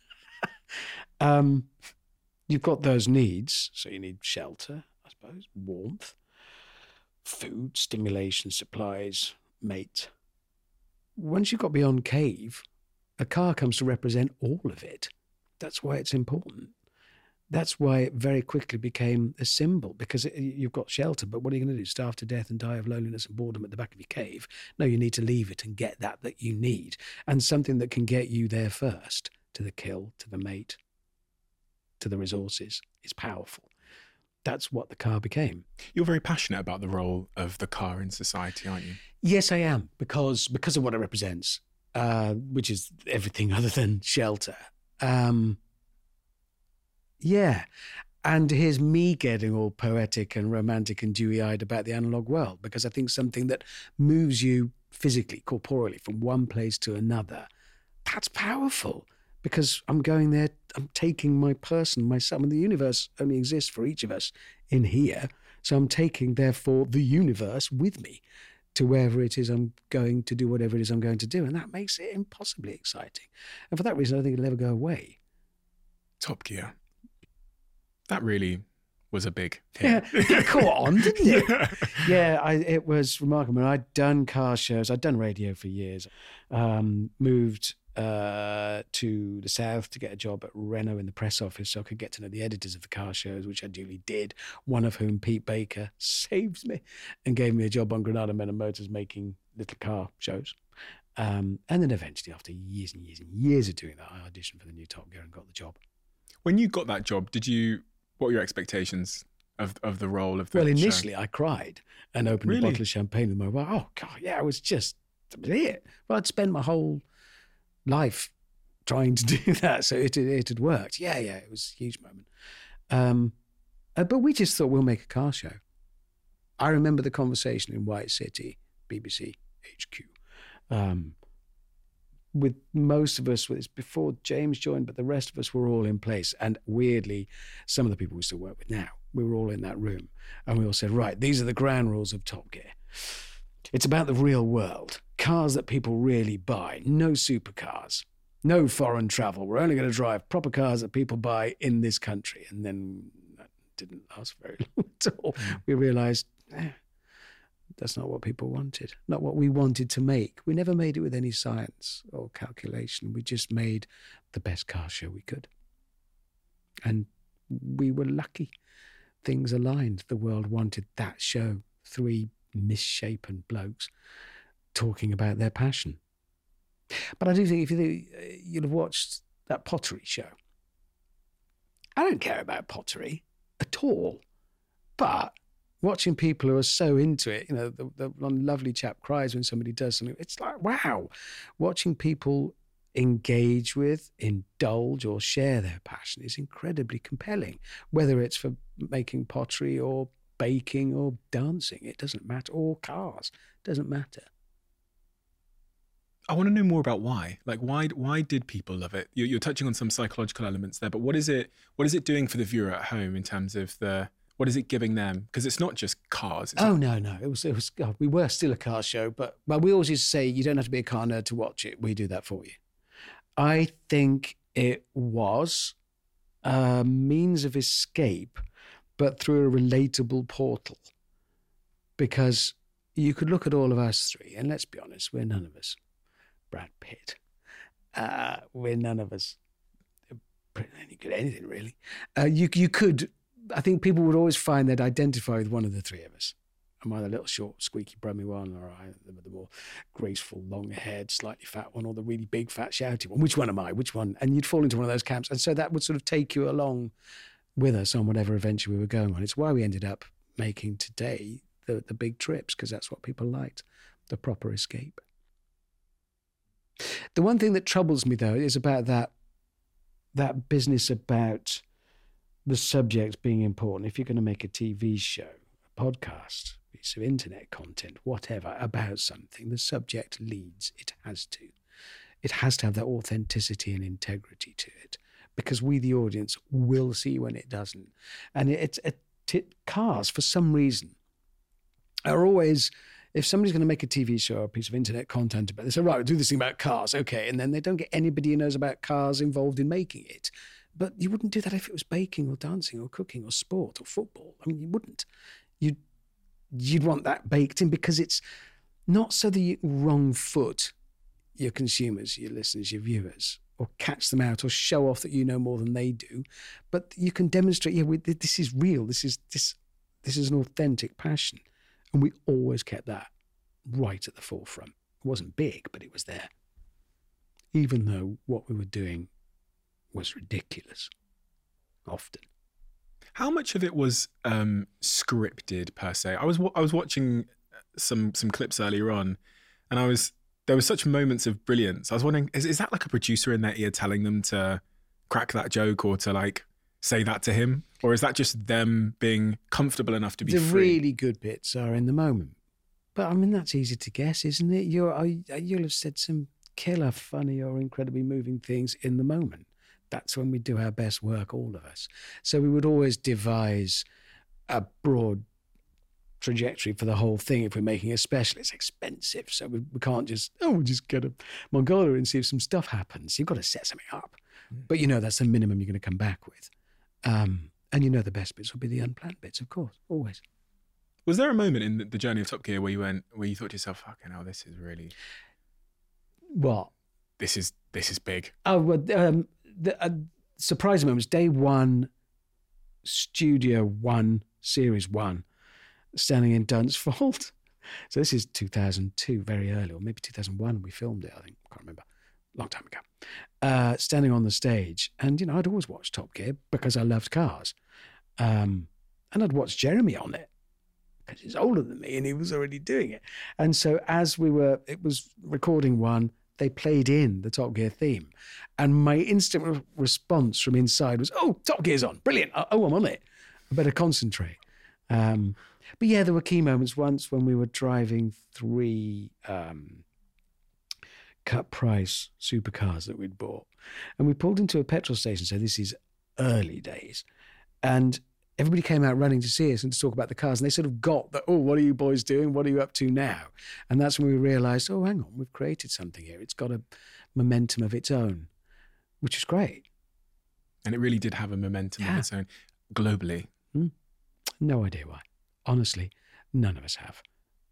you've got those needs. So you need shelter, I suppose, warmth, food, stimulation, supplies, mate. Once you've got beyond cave, a car comes to represent all of it. That's why it's important. That's why it very quickly became a symbol, because you've got shelter, but what are you going to do? Starve to death and die of loneliness and boredom at the back of your cave? No, you need to leave it and get that you need, and something that can get you there first to the kill, to the mate, to the resources is powerful. That's what the car became. You're very passionate about the role of the car in society, aren't you? Yes, I am, because of what it represents, which is everything other than shelter. Yeah. And here's me getting all poetic and romantic and dewy-eyed about the analog world, because I think something that moves you physically, corporeally, from one place to another, that's powerful, because I'm going there, I'm taking my person, myself, and the universe only exists for each of us in here. So I'm taking, therefore, the universe with me to wherever it is I'm going to do whatever it is I'm going to do. And that makes it impossibly exciting. And for that reason, I think it'll never go away. Top Gear. That really was a big hit. Yeah, it caught on, didn't it? Yeah. It was remarkable. I'd done car shows. I'd done radio for years. Moved to the south to get a job at Renault in the press office so I could get to know the editors of the car shows, which I duly did, one of whom, Pete Baker, saved me and gave me a job on Granada Men and Motors making little car shows. And then eventually, after years and years and years of doing that, I auditioned for the new Top Gear and got the job. When you got that job, what were your expectations of the role of the Well, show? initially I cried and opened a bottle of champagne with my wife. Oh, God, yeah, it was it. Well, I'd spent my whole life trying to do that, so it had worked. Yeah, it was a huge moment. But we just thought we'll make a car show. I remember the conversation in White City, BBC HQ, with most of us, it's before James joined, but the rest of us were all in place. And weirdly, some of the people we still work with now, we were all in that room. And we all said, right, these are the ground rules of Top Gear. It's about the real world. Cars that people really buy. No supercars. No foreign travel. We're only going to drive proper cars that people buy in this country. And then that didn't last very long at all. We realised, that's not what people wanted. Not what we wanted to make. We never made it with any science or calculation. We just made the best car show we could. And we were lucky. Things aligned. The world wanted that show. 3 misshapen blokes talking about their passion. But I do think you'll have watched that pottery show. I don't care about pottery at all. But watching people who are so into it, the lovely chap cries when somebody does something. It's like, wow. Watching people engage with, indulge or share their passion is incredibly compelling, whether it's for making pottery or baking or dancing, it doesn't matter, or cars, it doesn't matter. I want to know more about why. Like, why did people love it? You're touching on some psychological elements there, but what is it doing for the viewer at home in terms of what is it giving them? Because it's not just cars. No. It was. We were still a car show, but we always used to say you don't have to be a car nerd to watch it. We do that for you. I think it was a means of escape, but through a relatable portal. Because you could look at all of us three, and let's be honest, we're none of us Brad Pitt. We're none of us any good at anything, really. You could, I think people would always find they'd identify with one of the three of us. Am I the little short, squeaky, brummy one, or I the more graceful, long-haired, slightly fat one, or the really big, fat, shouty one? Which one am I? Which one? And you'd fall into one of those camps. And so that would sort of take you along with us on whatever adventure we were going on. It's why we ended up making today the big trips, because that's what people liked, the proper escape. The one thing that troubles me, though, is about that business about the subject being important. If you're going to make a TV show, a podcast, piece of internet content, whatever, about something, the subject leads. It has to. It has to have that authenticity and integrity to it, because we, the audience, will see when it doesn't. And cars, for some reason, are always... If somebody's going to make a TV show or a piece of internet content about it, they say, right, we'll do this thing about cars, okay, and then they don't get anybody who knows about cars involved in making it. But you wouldn't do that if it was baking or dancing or cooking or sport or football. I mean, you wouldn't. You'd want that baked in, because it's not so that you wrong foot your consumers, your listeners, your viewers, or catch them out or show off that you know more than they do, but you can demonstrate, this is real. This is an authentic passion. And we always kept that right at the forefront. It wasn't big, but it was there. Even though what we were doing was ridiculous. Often. How much of it was scripted per se? I was watching some clips earlier on, and there were such moments of brilliance. I was wondering, is that like a producer in their ear telling them to crack that joke or to like say that to him, or is that just them being comfortable enough to be the free? really good bits are in the moment, but I mean that's easy to guess, isn't it? You'll have said some killer, funny, or incredibly moving things in the moment. That's when we do our best work, all of us. So we would always devise a broad trajectory for the whole thing. If we're making a special, it's expensive. So we can't just, we'll just go to Mongolia and see if some stuff happens. You've got to set something up. But that's the minimum you're going to come back with. And the best bits will be the unplanned bits, of course, always. Was there a moment in the journey of Top Gear where you thought to yourself, fucking hell, this is really... What? This is big. Oh, well, the surprising moment was day one, Studio One, Series 1, standing in Dunsfold. So this is 2002, very early, or maybe 2001 we filmed it, I think. I can't remember. Long time ago. Standing on the stage. And, I'd always watched Top Gear because I loved cars. And I'd watched Jeremy on it because he's older than me and he was already doing it. And so as it was recording one, they played in the Top Gear theme. And my instant response from inside was, oh, Top Gear's on. Brilliant. Oh, I'm on it. I better concentrate. But yeah, there were key moments once when we were driving 3 cut price supercars that we'd bought. And we pulled into a petrol station. So this is early days. And everybody came out running to see us and to talk about the cars. And they sort of got that, what are you boys doing? What are you up to now? And that's when we realized, hang on, we've created something here. It's got a momentum of its own, which is great. And it really did have a momentum of its own globally. No idea why. Honestly, none of us have.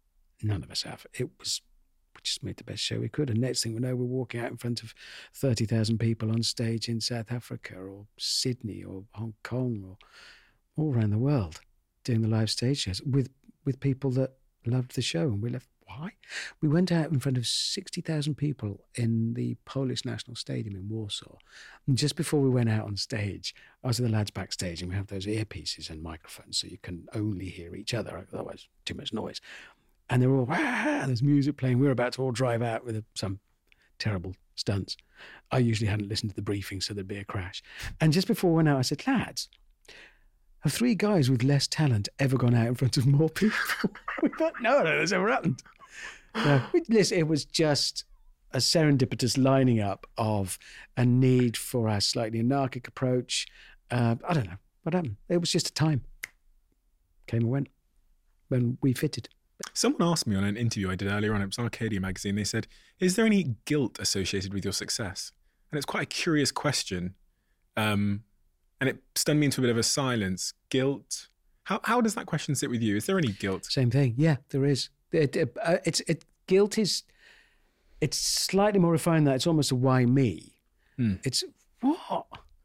We just made the best show we could. And next thing we know, we're walking out in front of 30,000 people on stage in South Africa or Sydney or Hong Kong or all around the world doing the live stage shows with people that loved the show. And we left. Why? We went out in front of 60,000 people in the Polish National Stadium in Warsaw. And just before we went out on stage, I was with the lads backstage and we have those earpieces and microphones so you can only hear each other, otherwise too much noise. And they're all, there's music playing. We were about to all drive out with some terrible stunts. I usually hadn't listened to the briefing, so there'd be a crash. And just before we went out, I said, lads, have 3 guys with less talent ever gone out in front of more people? We thought, no, that's never happened. Listen, it was just a serendipitous lining up of a need for a slightly anarchic approach. I don't know what happened. It was just a time. Came and went when we fitted. Someone asked me on an interview I did earlier on, it was Arcadia magazine, they said, is there any guilt associated with your success? And it's quite a curious question. And it stunned me into a bit of a silence. Guilt. How does that question sit with you? Is there any guilt? Same thing. Yeah, there is. Guilt is, it's slightly more refined than that. It's almost a why me. It's what?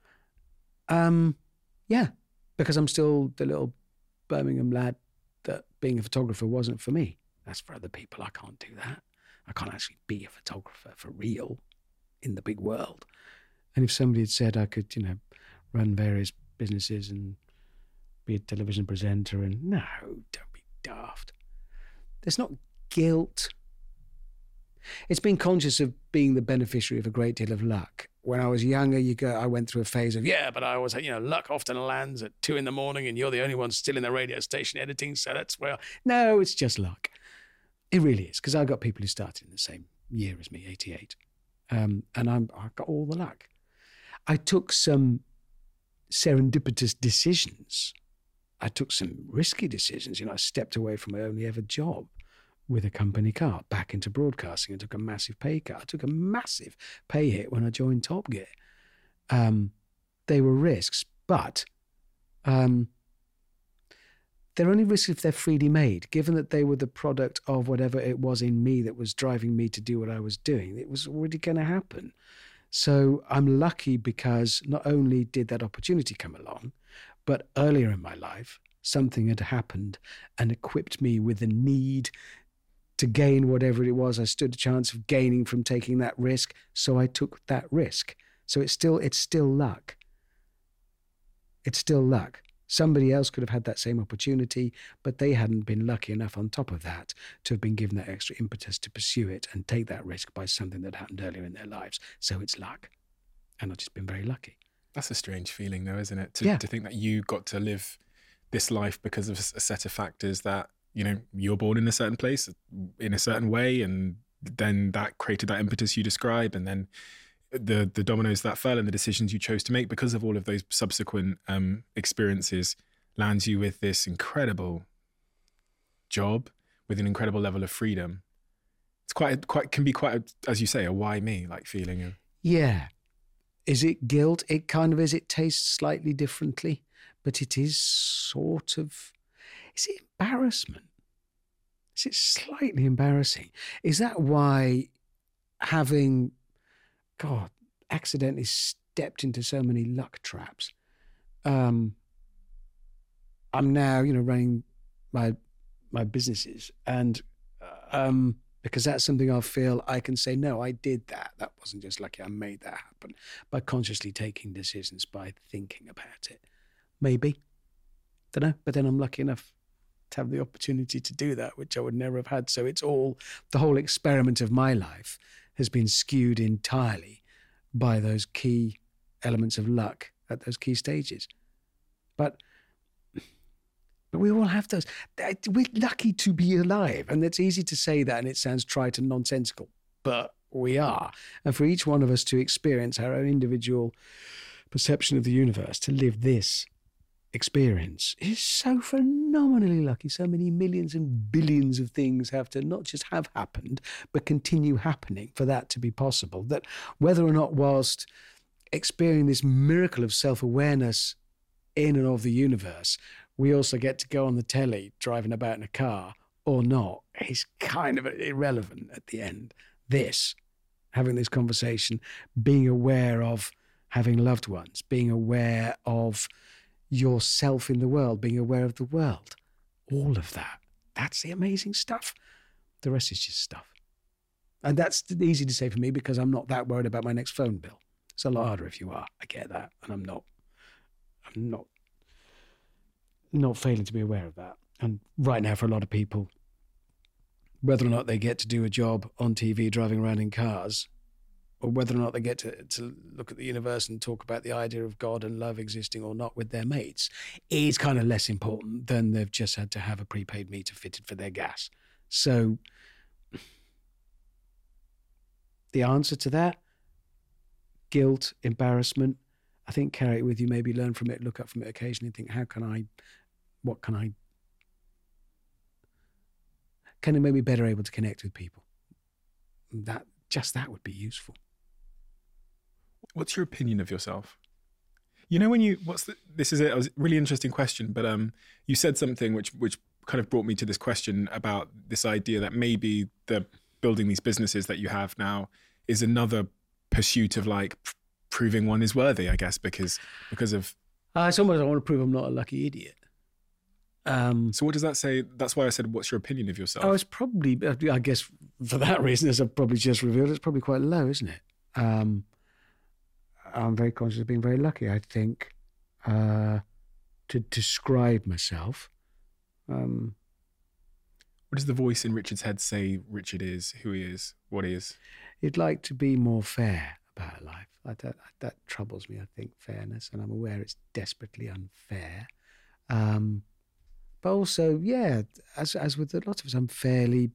Yeah, because I'm still the little Birmingham lad that being a photographer wasn't for me. That's for other people. I can't do that. I can't actually be a photographer for real in the big world. And if somebody had said I could, run various businesses and be a television presenter and no, don't be daft. There's not guilt. It's being conscious of being the beneficiary of a great deal of luck. When I was younger, I went through a phase of, but I always had, luck often lands at 2 a.m. and you're the only one still in the radio station editing, so that's where... No, it's just luck. It really is, because I've got people who started in the same year as me, 88. And I've got all the luck. I took some serendipitous decisions. I took some risky decisions. I stepped away from my only ever job with a company car back into broadcasting and took a massive pay cut. I took a massive pay hit when I joined Top Gear. They were risks, but they're only risks if they're freely made. Given that they were the product of whatever it was in me that was driving me to do what I was doing, it was already going to happen. So I'm lucky because not only did that opportunity come along, but earlier in my life, something had happened and equipped me with the need to gain whatever it was I stood a chance of gaining from taking that risk. So I took that risk. So it's still luck. It's still luck. Somebody else could have had that same opportunity, but they hadn't been lucky enough on top of that to have been given that extra impetus to pursue it and take that risk by something that happened earlier in their lives. So it's luck. And I've just been very lucky. That's a strange feeling though, isn't it? Yeah. To think that you got to live this life because of a set of factors that, you know, you're born in a certain place in a certain way, and then that created that impetus you describe, and then the dominoes that fell and the decisions you chose to make because of all of those subsequent experiences lands you with this incredible job with an incredible level of freedom. It's can be quite as you say, a why me like feeling. Yeah. Is it guilt? It kind of is. It tastes slightly differently, but it is sort of, is it embarrassment? Is it slightly embarrassing? Is that why having, God, accidentally stepped into so many luck traps? I'm now, running my businesses, and because that's something I feel I can say, no, I did that. That wasn't just lucky. I made that happen by consciously taking decisions, by thinking about it. Maybe, don't know. But then I'm lucky enough to have the opportunity to do that, which I would never have had. So it's all, the whole experiment of my life has been skewed entirely by those key elements of luck at those key stages. But we all have those. We're lucky to be alive. And it's easy to say that, and it sounds trite and nonsensical, but we are. And for each one of us to experience our own individual perception of the universe, to live this experience, is so phenomenally lucky. So many millions and billions of things have to not just have happened, but continue happening for that to be possible. That whether or not whilst experiencing this miracle of self-awareness in and of the universe, we also get to go on the telly driving about in a car or not, is kind of irrelevant at the end. Having this conversation, being aware of having loved ones, being aware of yourself in the world, being aware of the world, all of that, that's the amazing stuff. The rest is just stuff. And that's easy to say for me because I'm not that worried about my next phone bill. It's a lot harder if you are. I get that. And I'm not failing to be aware of that. And right now, for a lot of people, whether or not they get to do a job on TV driving around in cars, or whether or not they get to look at the universe and talk about the idea of God and love existing or not with their mates, is kind of less important than they've just had to have a prepaid meter fitted for their gas. So the answer to that, guilt, embarrassment, I think carry it with you, maybe learn from it, look up from it occasionally and think, can I maybe better able to connect with people? That would be useful. What's your opinion of yourself? You know, this is a really interesting question, but you said something which kind of brought me to this question about this idea that maybe the building these businesses that you have now is another pursuit of like proving one is worthy, I guess, because of... It's almost, I want to prove I'm not a lucky idiot. So what does that say? That's why I said, what's your opinion of yourself? Oh, it's probably, I guess for that reason, as I've probably just revealed, it's probably quite low, isn't it? I'm very conscious of being very lucky, I think, to describe myself. What does the voice in Richard's head say Richard is, who he is, what he is? He'd like to be more fair about life. That troubles me, I think, fairness, and I'm aware it's desperately unfair. But also, yeah, as with a lot of us, I'm fairly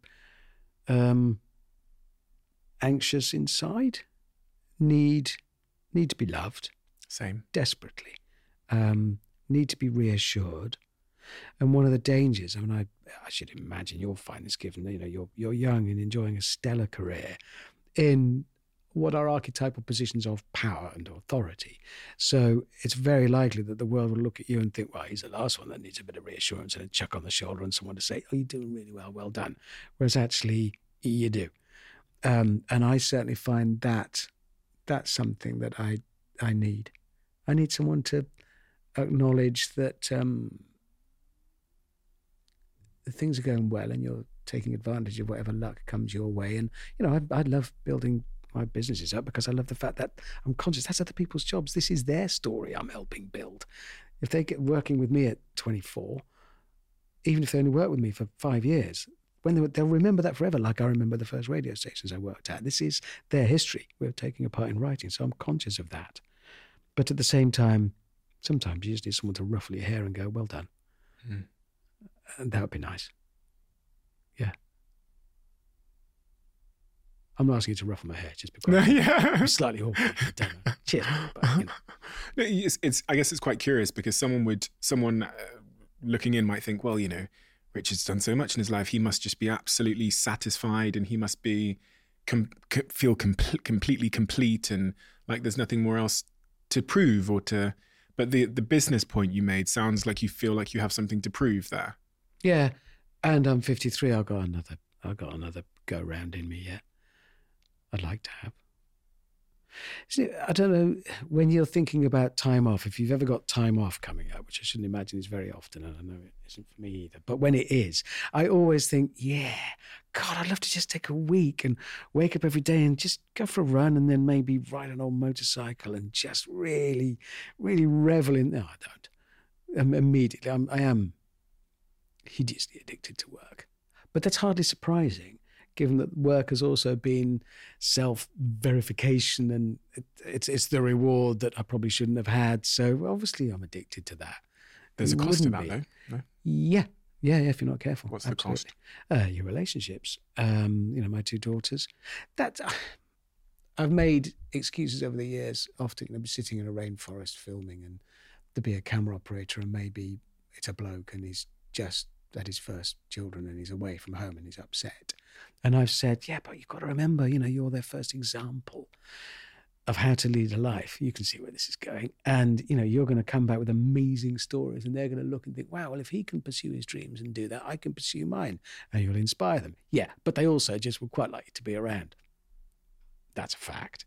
anxious inside, need to be loved. Same. Desperately. Need to be reassured. And one of the dangers, I mean, I should imagine you'll find this given, you're young and enjoying a stellar career in what are archetypal positions of power and authority. So it's very likely that the world will look at you and think, well, he's the last one that needs a bit of reassurance and a chuck on the shoulder and someone to say, oh, you're doing really well done. Whereas actually you do. And I certainly find that's something that I need. I need someone to acknowledge that things are going well and you're taking advantage of whatever luck comes your way. And, I love building my businesses up because I love the fact that I'm conscious that's other people's jobs. This is their story I'm helping build. If they get working with me at 24, even if they only work with me for 5 years, they'll remember that forever, like I remember the first radio stations I worked at. This is their history. We're taking a part in writing, so I'm conscious of that. But at the same time, sometimes you just need someone to ruffle your hair and go, well done. And that would be nice. Yeah. I'm not asking you to ruffle my hair, just because I'm slightly awkward. Cheers. But, you know. No, I guess it's quite curious because someone looking in might think, well, you know, Richard's done so much in his life. He must just be absolutely satisfied, and he must be feel completely complete, and like there's nothing more else to prove or to. But the business point you made sounds like you feel like you have something to prove there. Yeah, and I'm 53. I've got another go round in me yet. I'd like to have. See, I don't know, when you're thinking about time off, if you've ever got time off coming up, which I shouldn't imagine is very often, and I know it isn't for me either, but when it is, I always think, yeah, God, I'd love to just take a week and wake up every day and just go for a run and then maybe ride an old motorcycle and just really, really revel in. No, I don't. Immediately, I am hideously addicted to work. But that's hardly surprising, given that work has also been self-verification and it's the reward that I probably shouldn't have had. So obviously I'm addicted to that. There's a cost to that, though. No? Yeah, if you're not careful. What's the cost? Your relationships. My 2 daughters. I've made excuses over the years, often sitting in a rainforest filming and to be a camera operator, and maybe it's a bloke and he's just had his first children and he's away from home and he's upset. And I've said, yeah, but you've got to remember, you're their first example of how to lead a life. You can see where this is going. And, you're going to come back with amazing stories and they're going to look and think, wow, well, if he can pursue his dreams and do that, I can pursue mine. And you'll inspire them. Yeah, but they also just would quite like you to be around. That's a fact.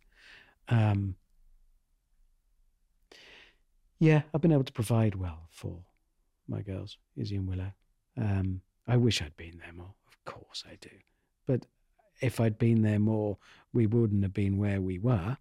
Yeah, I've been able to provide well for my girls, Izzy and Willow. I wish I'd been there more. Of course I do. But if I'd been there more, we wouldn't have been where we were.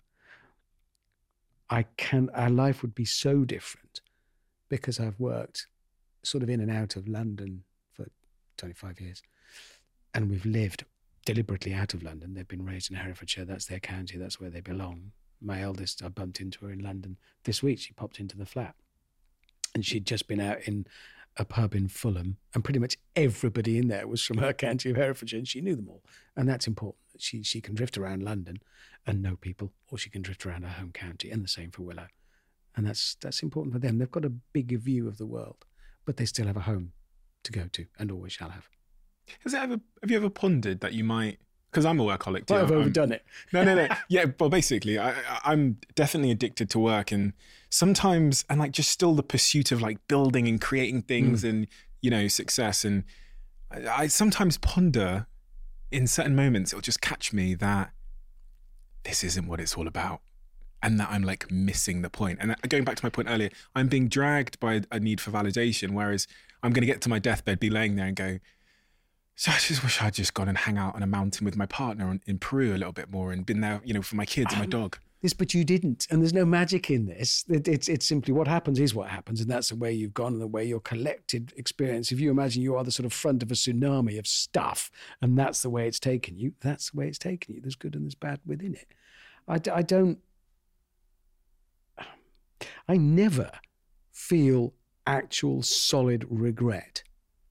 Our life would be so different because I've worked sort of in and out of London for 25 years. And we've lived deliberately out of London. They've been raised in Herefordshire. That's their county. That's where they belong. My eldest, I bumped into her in London this week. She popped into the flat. And she'd just been out in a pub in Fulham, and pretty much everybody in there was from her county of Herefordshire, and she knew them all. And that's important. She can drift around London and know people, or she can drift around her home county, and the same for Willow. And that's important for them. They've got a bigger view of the world, but they still have a home to go to, and always shall have. Have you ever pondered that you might? Because I'm a workaholic too. Well, I've overdone it. No. Yeah, well, basically, I'm definitely addicted to work, and sometimes, and like just still the pursuit of like building and creating things and, success. And I sometimes ponder in certain moments, it'll just catch me that this isn't what it's all about, and that I'm like missing the point. And going back to my point earlier, I'm being dragged by a need for validation, whereas I'm going to get to my deathbed, be laying there and go, so I just wish I'd just gone and hang out on a mountain with my partner in Peru a little bit more and been there, for my kids and my dog. Yes, but you didn't. And there's no magic in this. It's simply what happens is what happens. And that's the way you've gone and the way your collected experience. If you imagine you are the sort of front of a tsunami of stuff and that's the way it's taken you, that's the way it's taken you. There's good and there's bad within it. I never feel actual solid regret.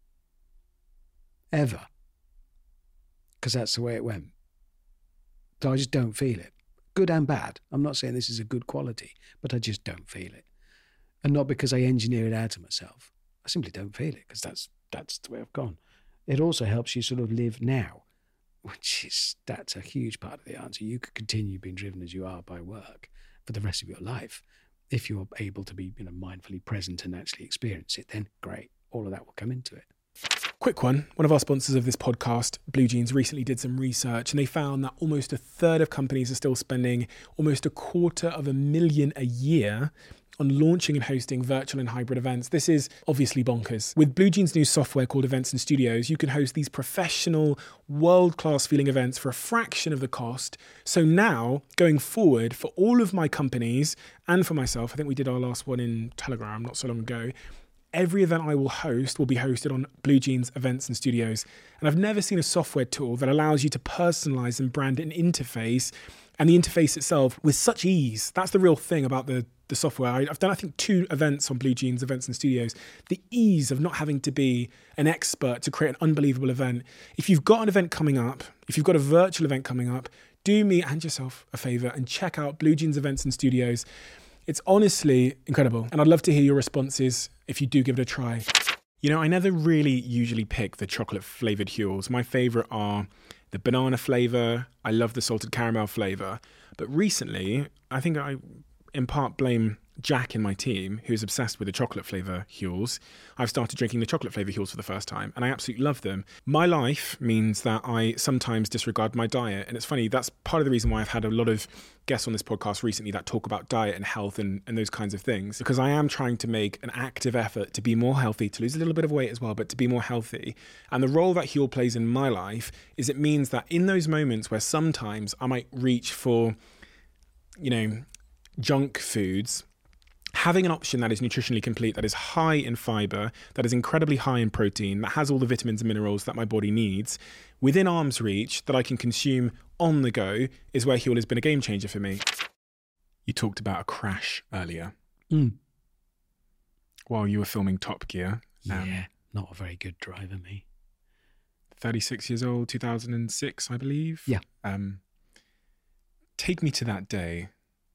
Ever. Because that's the way it went. So I just don't feel it. Good and bad. I'm not saying this is a good quality, but I just don't feel it. And not because I engineer it out of myself. I simply don't feel it because that's the way I've gone. It also helps you sort of live now, that's a huge part of the answer. You could continue being driven as you are by work for the rest of your life. If you're able to be mindfully present and actually experience it, then great. All of that will come into it. Quick one. One of our sponsors of this podcast, Blue Jeans, recently did some research and they found that almost a third of companies are still spending almost $250,000 a year on launching and hosting virtual and hybrid events. This is obviously bonkers. With BlueJeans' new software called Events and Studios, you can host these professional, world-class feeling events for a fraction of the cost. So now, going forward, for all of my companies and for myself, I think we did our last one in Telegram not so long ago, every event I will host will be hosted on BlueJeans Events and Studios. And I've never seen a software tool that allows you to personalize and brand an interface and the interface itself with such ease. That's the real thing about the software. I've done, I think, 2 events on BlueJeans Events and Studios. The ease of not having to be an expert to create an unbelievable event. If you've got an event coming up, if you've got a virtual event coming up, do me and yourself a favor and check out BlueJeans Events and Studios. It's honestly incredible. And I'd love to hear your responses if you do give it a try. You know, I never really usually pick the chocolate flavored Huels. My favorite are the banana flavor. I love the salted caramel flavor. But recently, I think I in part blame Jack in my team, who's obsessed with the chocolate flavour Huels. I've started drinking the chocolate flavour Huels for the first time, and I absolutely love them. My life means that I sometimes disregard my diet, and it's funny, that's part of the reason why I've had a lot of guests on this podcast recently that talk about diet and health and those kinds of things, because I am trying to make an active effort to be more healthy, to lose a little bit of weight as well, but to be more healthy. And the role that Huel plays in my life is it means that in those moments where sometimes I might reach for, junk foods, having an option that is nutritionally complete, that is high in fiber, that is incredibly high in protein, that has all the vitamins and minerals that my body needs, within arm's reach, that I can consume on the go, is where Huel has been a game changer for me. You talked about a crash earlier. While you were filming Top Gear. Yeah, not a very good driver, me. 36 years old, 2006, I believe. Yeah. Take me to that day.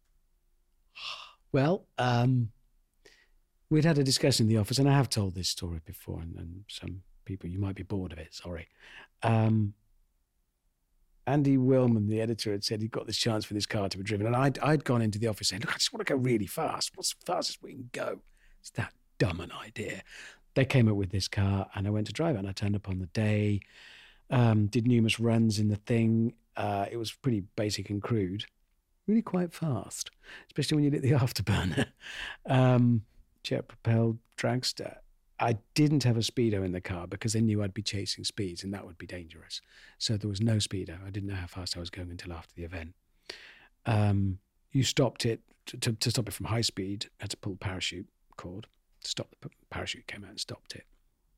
Well, we'd had a discussion in the office, and I have told this story before, and some people, you might be bored of it, sorry. Andy Willman, the editor, had said he'd got this chance for this car to be driven, and I'd gone into the office saying, look, I just want to go really fast. What's the fastest we can go? It's that dumb an idea. They came up with this car, and I went to drive it, and I turned up on the day, did numerous runs in the thing. It was pretty basic and crude. Really quite fast, especially when you lit the afterburner. Jet-propelled dragster. I didn't have a speedo in the car because they knew I'd be chasing speeds and that would be dangerous. So there was no speedo. I didn't know how fast I was going until after the event. You stopped it, to stop it from high speed, had to pull the parachute cord to stop the parachute, came out and stopped it.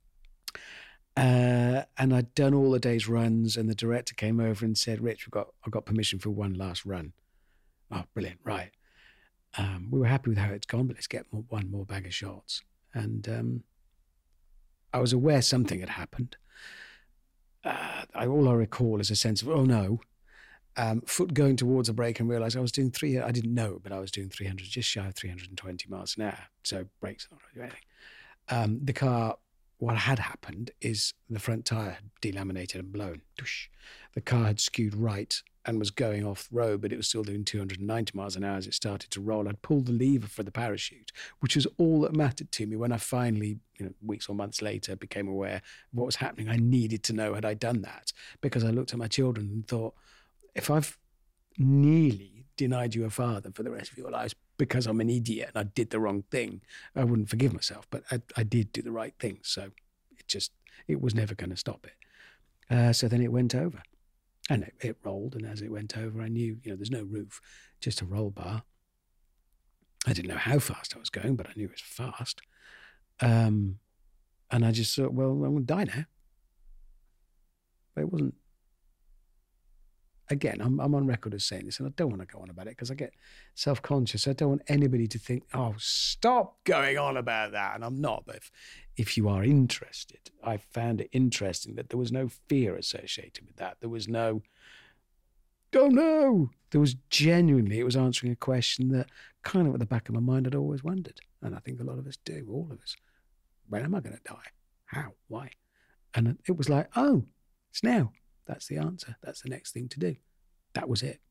And I'd done all the day's runs, and the director came over and said, Rich, I've got permission for one last run. Oh, brilliant, right. We were happy with how it's gone, but let's get one more bag of shots. And I was aware something had happened. All I recall is a sense of, oh no, foot going towards a brake and realised I was doing I didn't know, but I was doing 300, just shy of 320 miles an hour. So brakes not going to do anything. The car, what had happened is the front tyre had delaminated and blown. The car had skewed right and was going off the road, but it was still doing 290 miles an hour as it started to roll. I'd pulled the lever for the parachute, which was all that mattered to me when I finally, weeks or months later, became aware of what was happening. I needed to know, had I done that? Because I looked at my children and thought, if I've nearly denied you a father for the rest of your lives because I'm an idiot and I did the wrong thing, I wouldn't forgive myself, but I did do the right thing. So it was never going to stop it. So then it went over. And it rolled, and as it went over, I knew, there's no roof, just a roll bar. I didn't know how fast I was going, but I knew it was fast. And I just thought, well, I'm going to die now. But it wasn't. Again, I'm on record as saying this, and I don't want to go on about it because I get self-conscious. I don't want anybody to think, oh, stop going on about that. And I'm not. But if you are interested, I found it interesting that there was no fear associated with that. There was no, oh no. There was genuinely, it was answering a question that kind of at the back of my mind I'd always wondered. And I think a lot of us do, all of us. When am I going to die? How? Why? And it was like, oh, it's now. That's the answer. That's the next thing to do. That was it.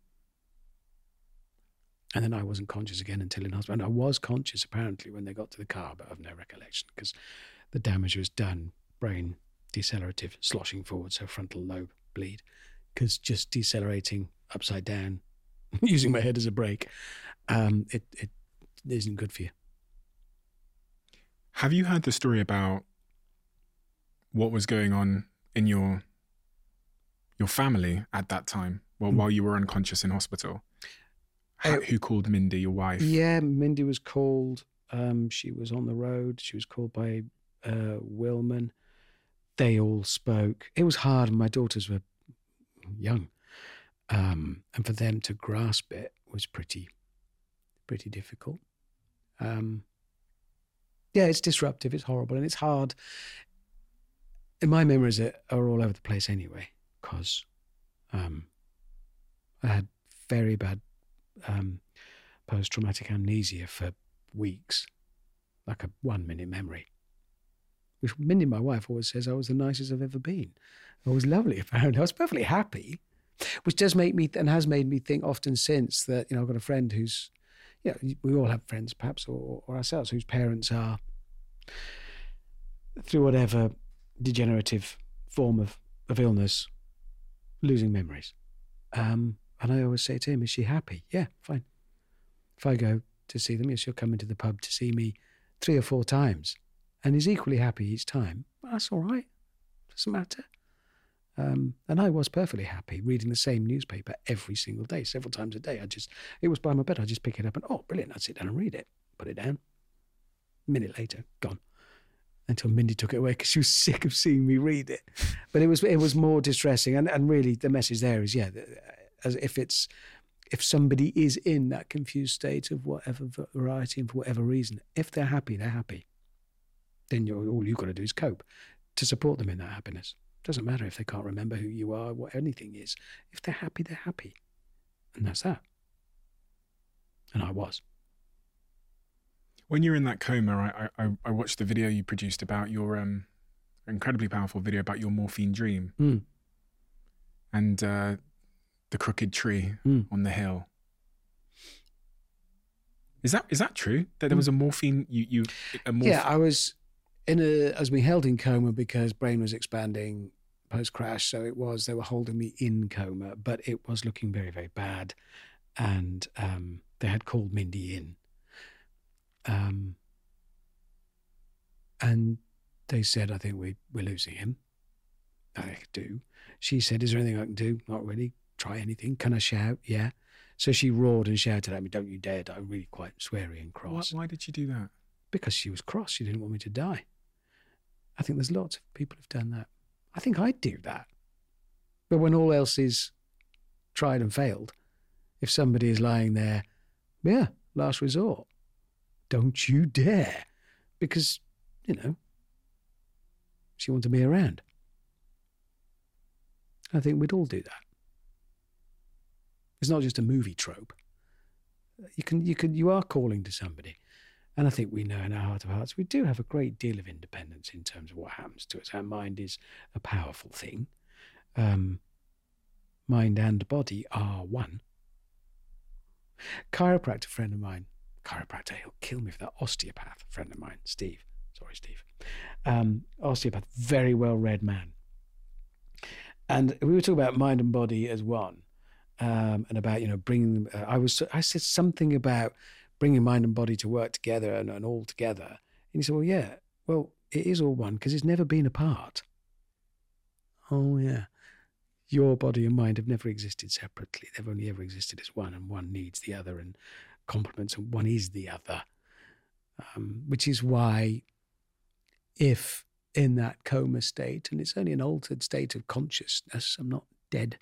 And then I wasn't conscious again until in hospital. And I was conscious apparently when they got to the car, but I've no recollection because the damage was done. Brain decelerative, sloshing forward, so frontal lobe bleed. Because just decelerating upside down, using my head as a brake, it isn't good for you. Have you heard the story about what was going on in your family at that time, while you were unconscious in hospital? Who called Mindy, your wife? Yeah, Mindy was called. She was on the road. She was called by Wilman. They all spoke. It was hard. My daughters were young. And for them to grasp it was pretty difficult. Yeah, it's disruptive, it's horrible, and it's hard. And my memories are all over the place anyway, because I had very bad post-traumatic amnesia for weeks, like a 1-minute memory. Which Mindy, my wife, always says I was the nicest I've ever been. I was lovely, apparently. I was perfectly happy, which does make me, and has made me think often since that, I've got a friend who's, we all have friends perhaps, or ourselves, whose parents are, through whatever degenerative form of illness, losing memories. And I always say to him, is she happy? Yeah, fine. If I go to see them, she'll come into the pub to see me 3 or 4 times, and he's equally happy each time. Well, that's all right. Doesn't matter. And I was perfectly happy reading the same newspaper every single day, several times a day. It was by my bed. I just pick it up and, oh, brilliant. I'd sit down and read it, put it down. A minute later, gone. Until Mindy took it away because she was sick of seeing me read it. But it was more distressing. And really the message there is, as if somebody is in that confused state of whatever variety and for whatever reason, if they're happy, they're happy. Then all you've got to do is cope to support them in that happiness. Doesn't matter if they can't remember who you are, what anything is. If they're happy, they're happy. And that's that. And I was. When you're in that coma, I watched the video you produced about your incredibly powerful video about your morphine dream. And the crooked tree on the hill. Is that true? That there was a morphine Yeah, I was as we held in coma because brain was expanding post-crash, so they were holding me in coma, but it was looking very, very bad. And they had called Mindy in. And they said, I think we're losing him. I do. She said, is there anything I can do? Not really. Try anything. Can I shout? Yeah. So she roared and shouted at me, don't you dare die. Really quite sweary and cross. Why did she do that? Because she was cross. She didn't want me to die. I think there's lots of people who've done that. I think I'd do that. But when all else is tried and failed, if somebody is lying there, last resort, don't you dare. Because, she wanted me around. I think we'd all do that. It's not just a movie trope. You are calling to somebody. And I think we know in our heart of hearts, we do have a great deal of independence in terms of what happens to us. Our mind is a powerful thing. Mind and body are one. Chiropractor friend of mine, he'll kill me for that. Osteopath friend of mine, Steve. Sorry, Steve. Osteopath, very well-read man. And we were talking about mind and body as one. And about, bringing them, I said something about bringing mind and body to work together and all together. And he said, it is all one because it's never been apart. Oh, yeah. Your body and mind have never existed separately. They've only ever existed as one, and one needs the other and complements, and one is the other. Which is why if in that coma state, and it's only an altered state of consciousness, I'm not dead,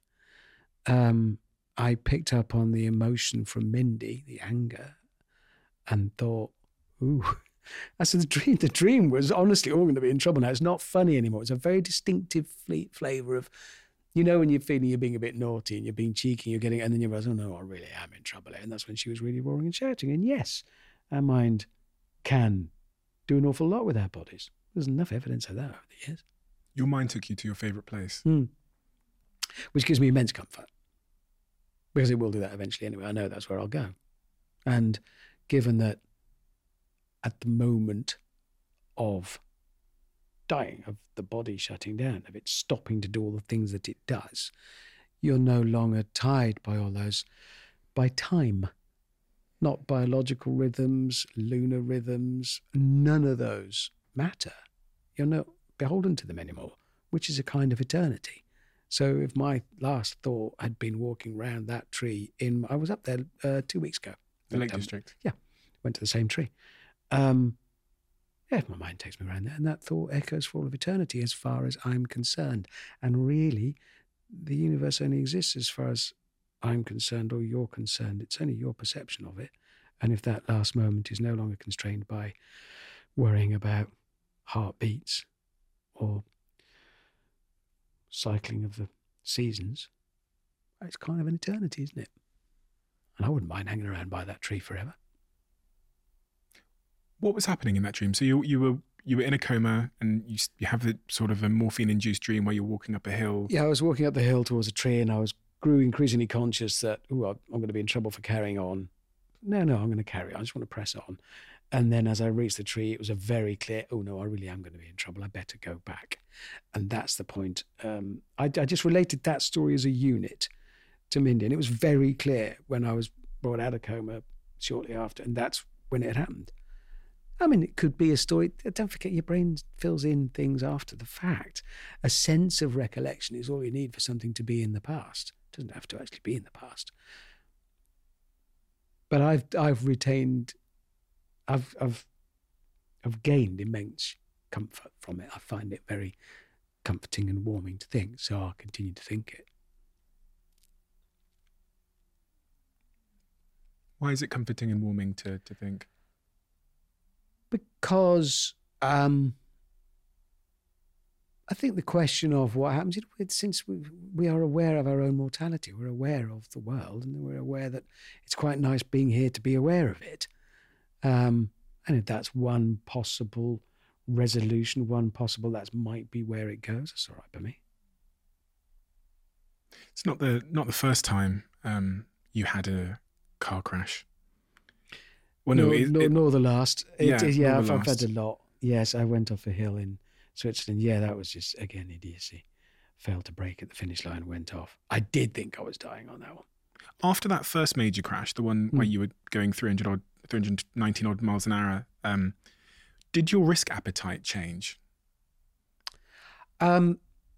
I picked up on the emotion from Mindy, the anger, and thought, ooh. I said, the dream was honestly all going to be in trouble now. It's not funny anymore. It's a very distinctive flavour of, when you're feeling you're being a bit naughty and you're being cheeky, and then you realize, oh no, I really am in trouble. And that's when she was really roaring and shouting. And yes, our mind can do an awful lot with our bodies. There's enough evidence of that over the years. Your mind took you to your favourite place. Which gives me immense comfort. Because it will do that eventually anyway. I know that's where I'll go. And given that at the moment of dying, of the body shutting down, of it stopping to do all the things that it does, you're no longer tied by all those, by time. not biological rhythms, lunar rhythms. None of those matter. You're not beholden to them anymore, which is a kind of eternity. So if my last thought had been walking around that tree I was up there 2 weeks ago. The Lake District. Yeah, went to the same tree. If my mind takes me around there, and that thought echoes for all of eternity as far as I'm concerned. And really, the universe only exists as far as I'm concerned or you're concerned. It's only your perception of it. And if that last moment is no longer constrained by worrying about heartbeats or cycling of the seasons, it's kind of an eternity, isn't it? And I wouldn't mind hanging around by that tree forever. What was happening in that dream? So you were in a coma, and you have the sort of a morphine-induced dream where you're walking up a hill. Yeah, I was walking up the hill towards a tree, and I grew increasingly conscious that, I'm going to be in trouble for carrying on. No, I'm going to carry on. I just want to press on. And then as I reached the tree, it was a very clear, I really am going to be in trouble. I better go back. And that's the point. I just related that story as a unit to Mindy. And it was very clear when I was brought out of coma shortly after. And that's when it happened. I mean, it could be a story. Don't forget, your brain fills in things after the fact. A sense of recollection is all you need for something to be in the past. It doesn't have to actually be in the past. But I've retained, I've gained immense comfort from it. I find it very comforting and warming to think, so I'll continue to think it. Why is it comforting and warming to think? Because I think the question of what happens, since we are aware of our own mortality, we're aware of the world, and we're aware that it's quite nice being here to be aware of it. And if that's one possible resolution, that might be where it goes, that's all right by me. It's not the first time you had a car crash. Well, nor the last. I've last. had a lot. Yes, I went off a hill in Switzerland. Yeah, that was just, again, idiocy. Failed to brake at the finish line, went off. I did think I was dying on that one. After that first major crash, the one where you were going 319 odd miles an hour, did your risk appetite change? Kind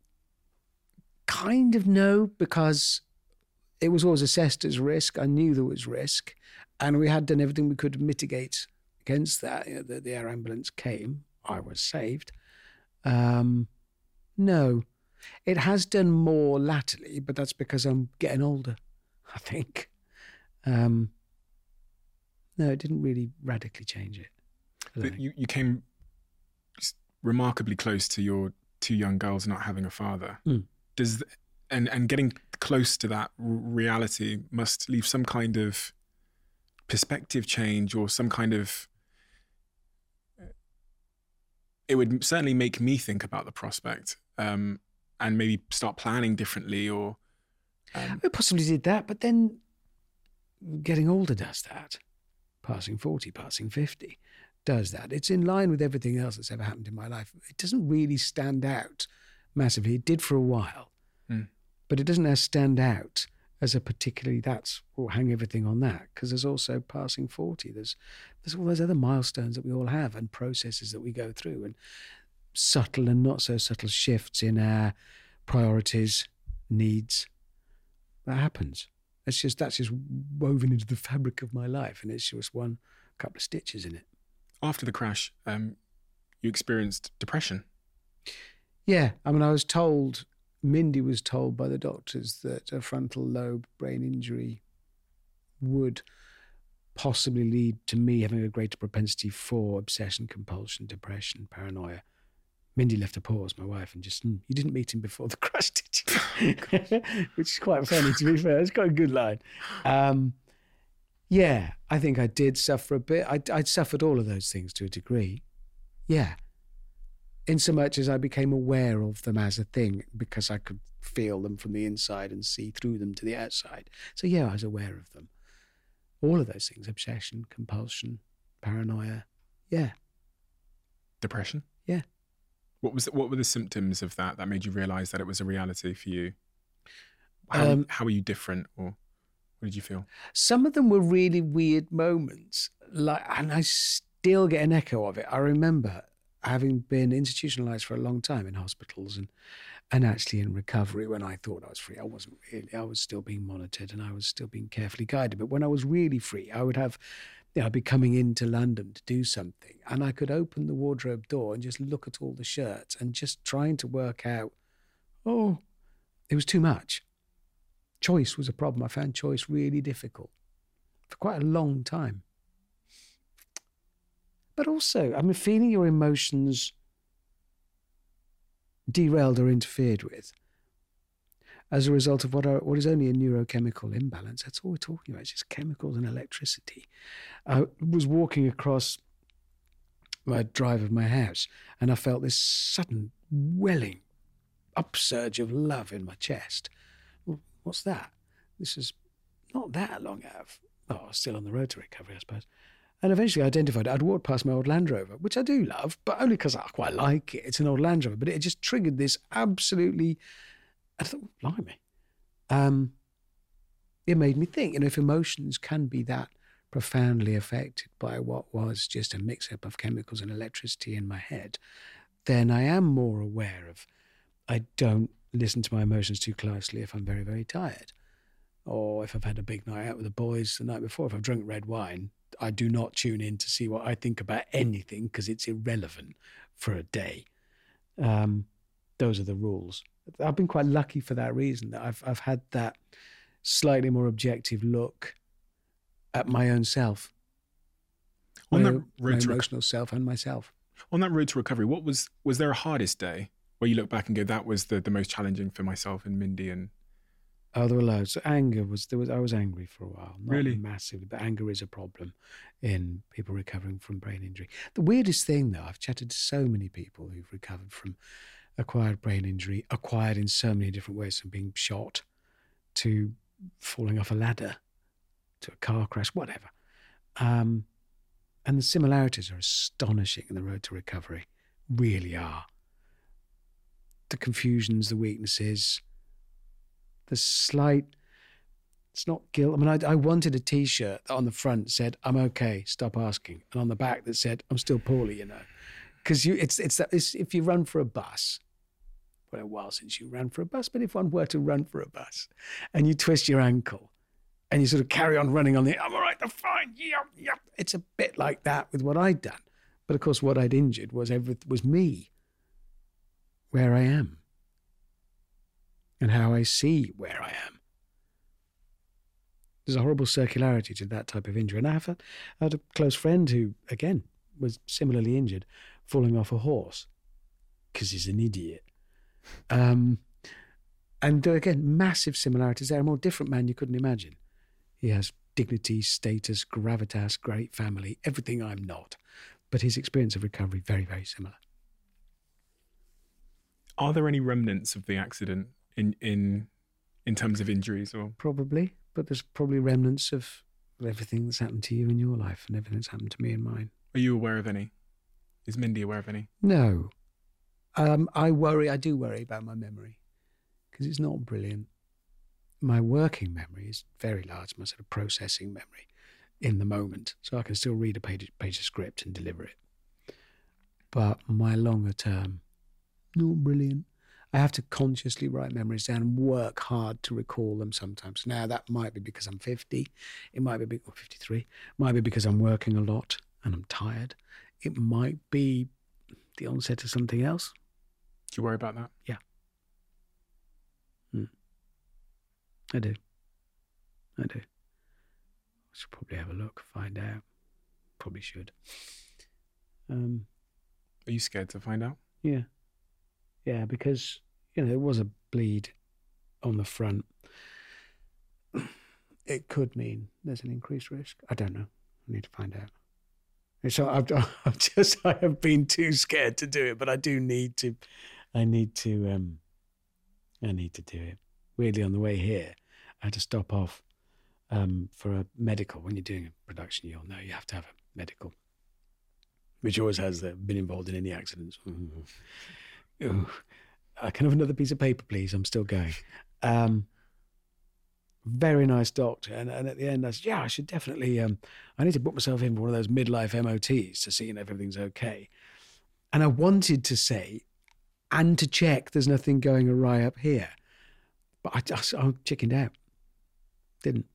of no, because it was always assessed as risk. I knew there was risk, and we had done everything we could to mitigate against that. The air ambulance came. I was saved. No, it has done more latterly, but that's because I'm getting older, I think. No, it didn't really radically change it. But you came remarkably close to your two young girls not having a father. And getting close to that reality must leave some kind of perspective change, or some kind of, it would certainly make me think about the prospect, and maybe start planning differently, or it possibly did that, but then getting older does that. Passing 40, passing 50 does that. It's in line with everything else that's ever happened in my life. It doesn't really stand out massively. It did for a while, but it doesn't now stand out as a particularly, we'll hang everything on that, because there's also passing 40. There's all those other milestones that we all have, and processes that we go through, and subtle and not so subtle shifts in our priorities, needs. That happens. That's just woven into the fabric of my life, and it's just one couple of stitches in it. After the crash, you experienced depression. Yeah, I mean, Mindy was told by the doctors that a frontal lobe brain injury would possibly lead to me having a greater propensity for obsession, compulsion, depression, paranoia. Mindy left a pause, my wife, and just, you didn't meet him before the crash, did you? Which is quite funny, to be fair. It's quite a good line. Yeah, I think I did suffer a bit. I'd suffered all of those things to a degree. Yeah. In so much as I became aware of them as a thing, because I could feel them from the inside and see through them to the outside. So yeah, I was aware of them. All of those things: obsession, compulsion, paranoia. Yeah. Depression? Yeah. What were the symptoms of that made you realise that it was a reality for you? How are you different, or What did you feel? Some of them were really weird moments, and I still get an echo of it. I remember having been institutionalized for a long time in hospitals and actually in recovery when I thought I was free. I wasn't really. I was still being monitored and I was still being carefully guided. But when I was really free, I would have, I'd be coming into London to do something and I could open the wardrobe door and just look at all the shirts and just trying to work out, it was too much. Choice was a problem. I found choice really difficult for quite a long time. But also, feeling your emotions derailed or interfered with as a result of what is only a neurochemical imbalance. That's all we're talking about. It's just chemicals and electricity. I was walking across my drive of my house and I felt this sudden welling upsurge of love in my chest. Well, what's that? This is not that long out of, still on the road to recovery, I suppose. And eventually I identified it. I'd walked past my old Land Rover, which I do love, but only because I quite like it. It's an old Land Rover, but it just triggered this absolutely, I thought, blimey. It made me think, if emotions can be that profoundly affected by what was just a mix-up of chemicals and electricity in my head, then I am more aware of, I don't listen to my emotions too closely if I'm very, very tired. Or if I've had a big night out with the boys the night before, if I've drunk red wine, I do not tune in to see what I think about anything because it's irrelevant for a day. Those are the rules. I've been quite lucky for that reason, that I've had that slightly more objective look at my own self, my emotional self and myself. On that road to recovery, was there a hardest day where you look back and go, that was the most challenging for myself and Mindy? And there were loads. So I was angry for a while. Not really? Massively, but anger is a problem in people recovering from brain injury. The weirdest thing, though, I've chatted to so many people who've recovered from acquired brain injury, acquired in so many different ways, from being shot to falling off a ladder to a car crash, whatever. And the similarities are astonishing in the road to recovery, really are. The confusions, the weaknesses, the slight, it's not guilt. I wanted a T-shirt that on the front said, "I'm okay, stop asking," and on the back that said, "I'm still poorly," because if you run for a bus, well, a while since you ran for a bus, but if one were to run for a bus and you twist your ankle and you sort of carry on running on "I'm all right, I'm fine, yep," it's a bit like that with what I'd done. But of course, what I'd injured was me, where I am, and how I see where I am. There's a horrible circularity to that type of injury. And I had a close friend who, again, was similarly injured, falling off a horse because he's an idiot. And again, massive similarities there. A more different man you couldn't imagine. He has dignity, status, gravitas, great family, everything I'm not. But his experience of recovery, very, very similar. Are there any remnants of the accident in terms of injuries? Or probably, but there's probably remnants of everything that's happened to you in your life and everything that's happened to me in mine. Are you aware of any? Is Mindy aware of any? No. I do worry about my memory because it's not brilliant. My working memory is very large, my sort of processing memory in the moment, so I can still read a page of script and deliver it. But my longer term, not brilliant. I have to consciously write memories down and work hard to recall them sometimes. Now, that might be because I'm 50. It might be, or 53. It might be because I'm working a lot and I'm tired. It might be the onset of something else. Do you worry about that? Yeah. I do. I should probably have a look, find out. Probably should. Are you scared to find out? Yeah. Yeah, because, there was a bleed on the front. It could mean there's an increased risk. I don't know. I need to find out. And so I have been too scared to do it, but I do need to. I need to do it. Weirdly, on the way here, I had to stop off for a medical. When you're doing a production, you'll know you have to have a medical, which always has been involved in any accidents. Ooh. I can have another piece of paper, please. I'm still going. Very nice doctor. And at the end, I said, yeah, I should definitely, I need to book myself in for one of those midlife MOTs to see if everything's okay. And I wanted to say, and to check there's nothing going awry up here. But I chickened out. Didn't.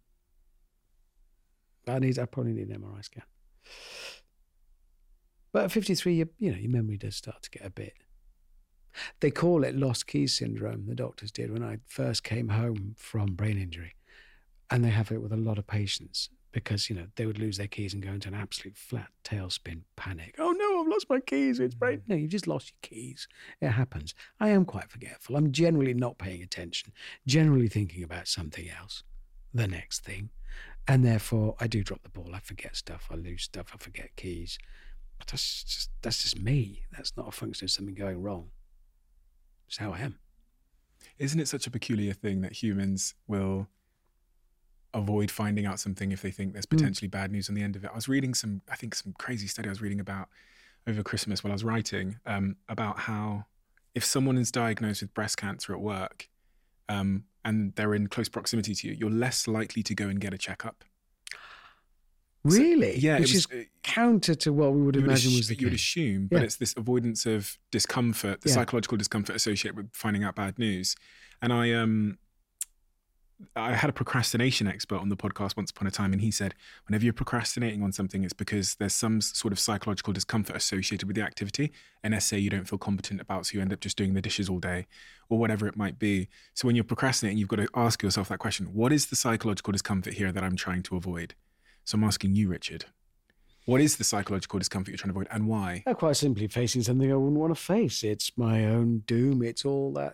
I probably need an MRI scan. But at 53, your memory does start to get a bit. They call it lost keys syndrome, the doctors did, when I first came home from brain injury. And they have it with a lot of patients because, they would lose their keys and go into an absolute flat tailspin panic. Oh no, I've lost my keys. It's brain. No, you've just lost your keys. It happens. I am quite forgetful. I'm generally not paying attention, generally thinking about something else, the next thing. And therefore, I do drop the ball. I forget stuff. I lose stuff. I forget keys. But that's just me. That's not a function of something going wrong. It's how I am. Isn't it such a peculiar thing that humans will avoid finding out something if they think there's potentially bad news on the end of it? I was reading some crazy study I was reading about over Christmas while I was writing about how if someone is diagnosed with breast cancer at work and they're in close proximity to you, you're less likely to go and get a checkup. Really? So, yeah. Which is counter to what we would imagine was the case. You would assume, but it's this avoidance of discomfort, the psychological discomfort associated with finding out bad news. And I had a procrastination expert on the podcast once upon a time, and he said, whenever you're procrastinating on something, it's because there's some sort of psychological discomfort associated with the activity. And let's say you don't feel competent about, so you end up just doing the dishes all day or whatever it might be. So when you're procrastinating, you've got to ask yourself that question. What is the psychological discomfort here that I'm trying to avoid? So I'm asking you, Richard, what is the psychological discomfort you're trying to avoid and why? Quite simply facing something I wouldn't want to face. It's my own doom. It's all that.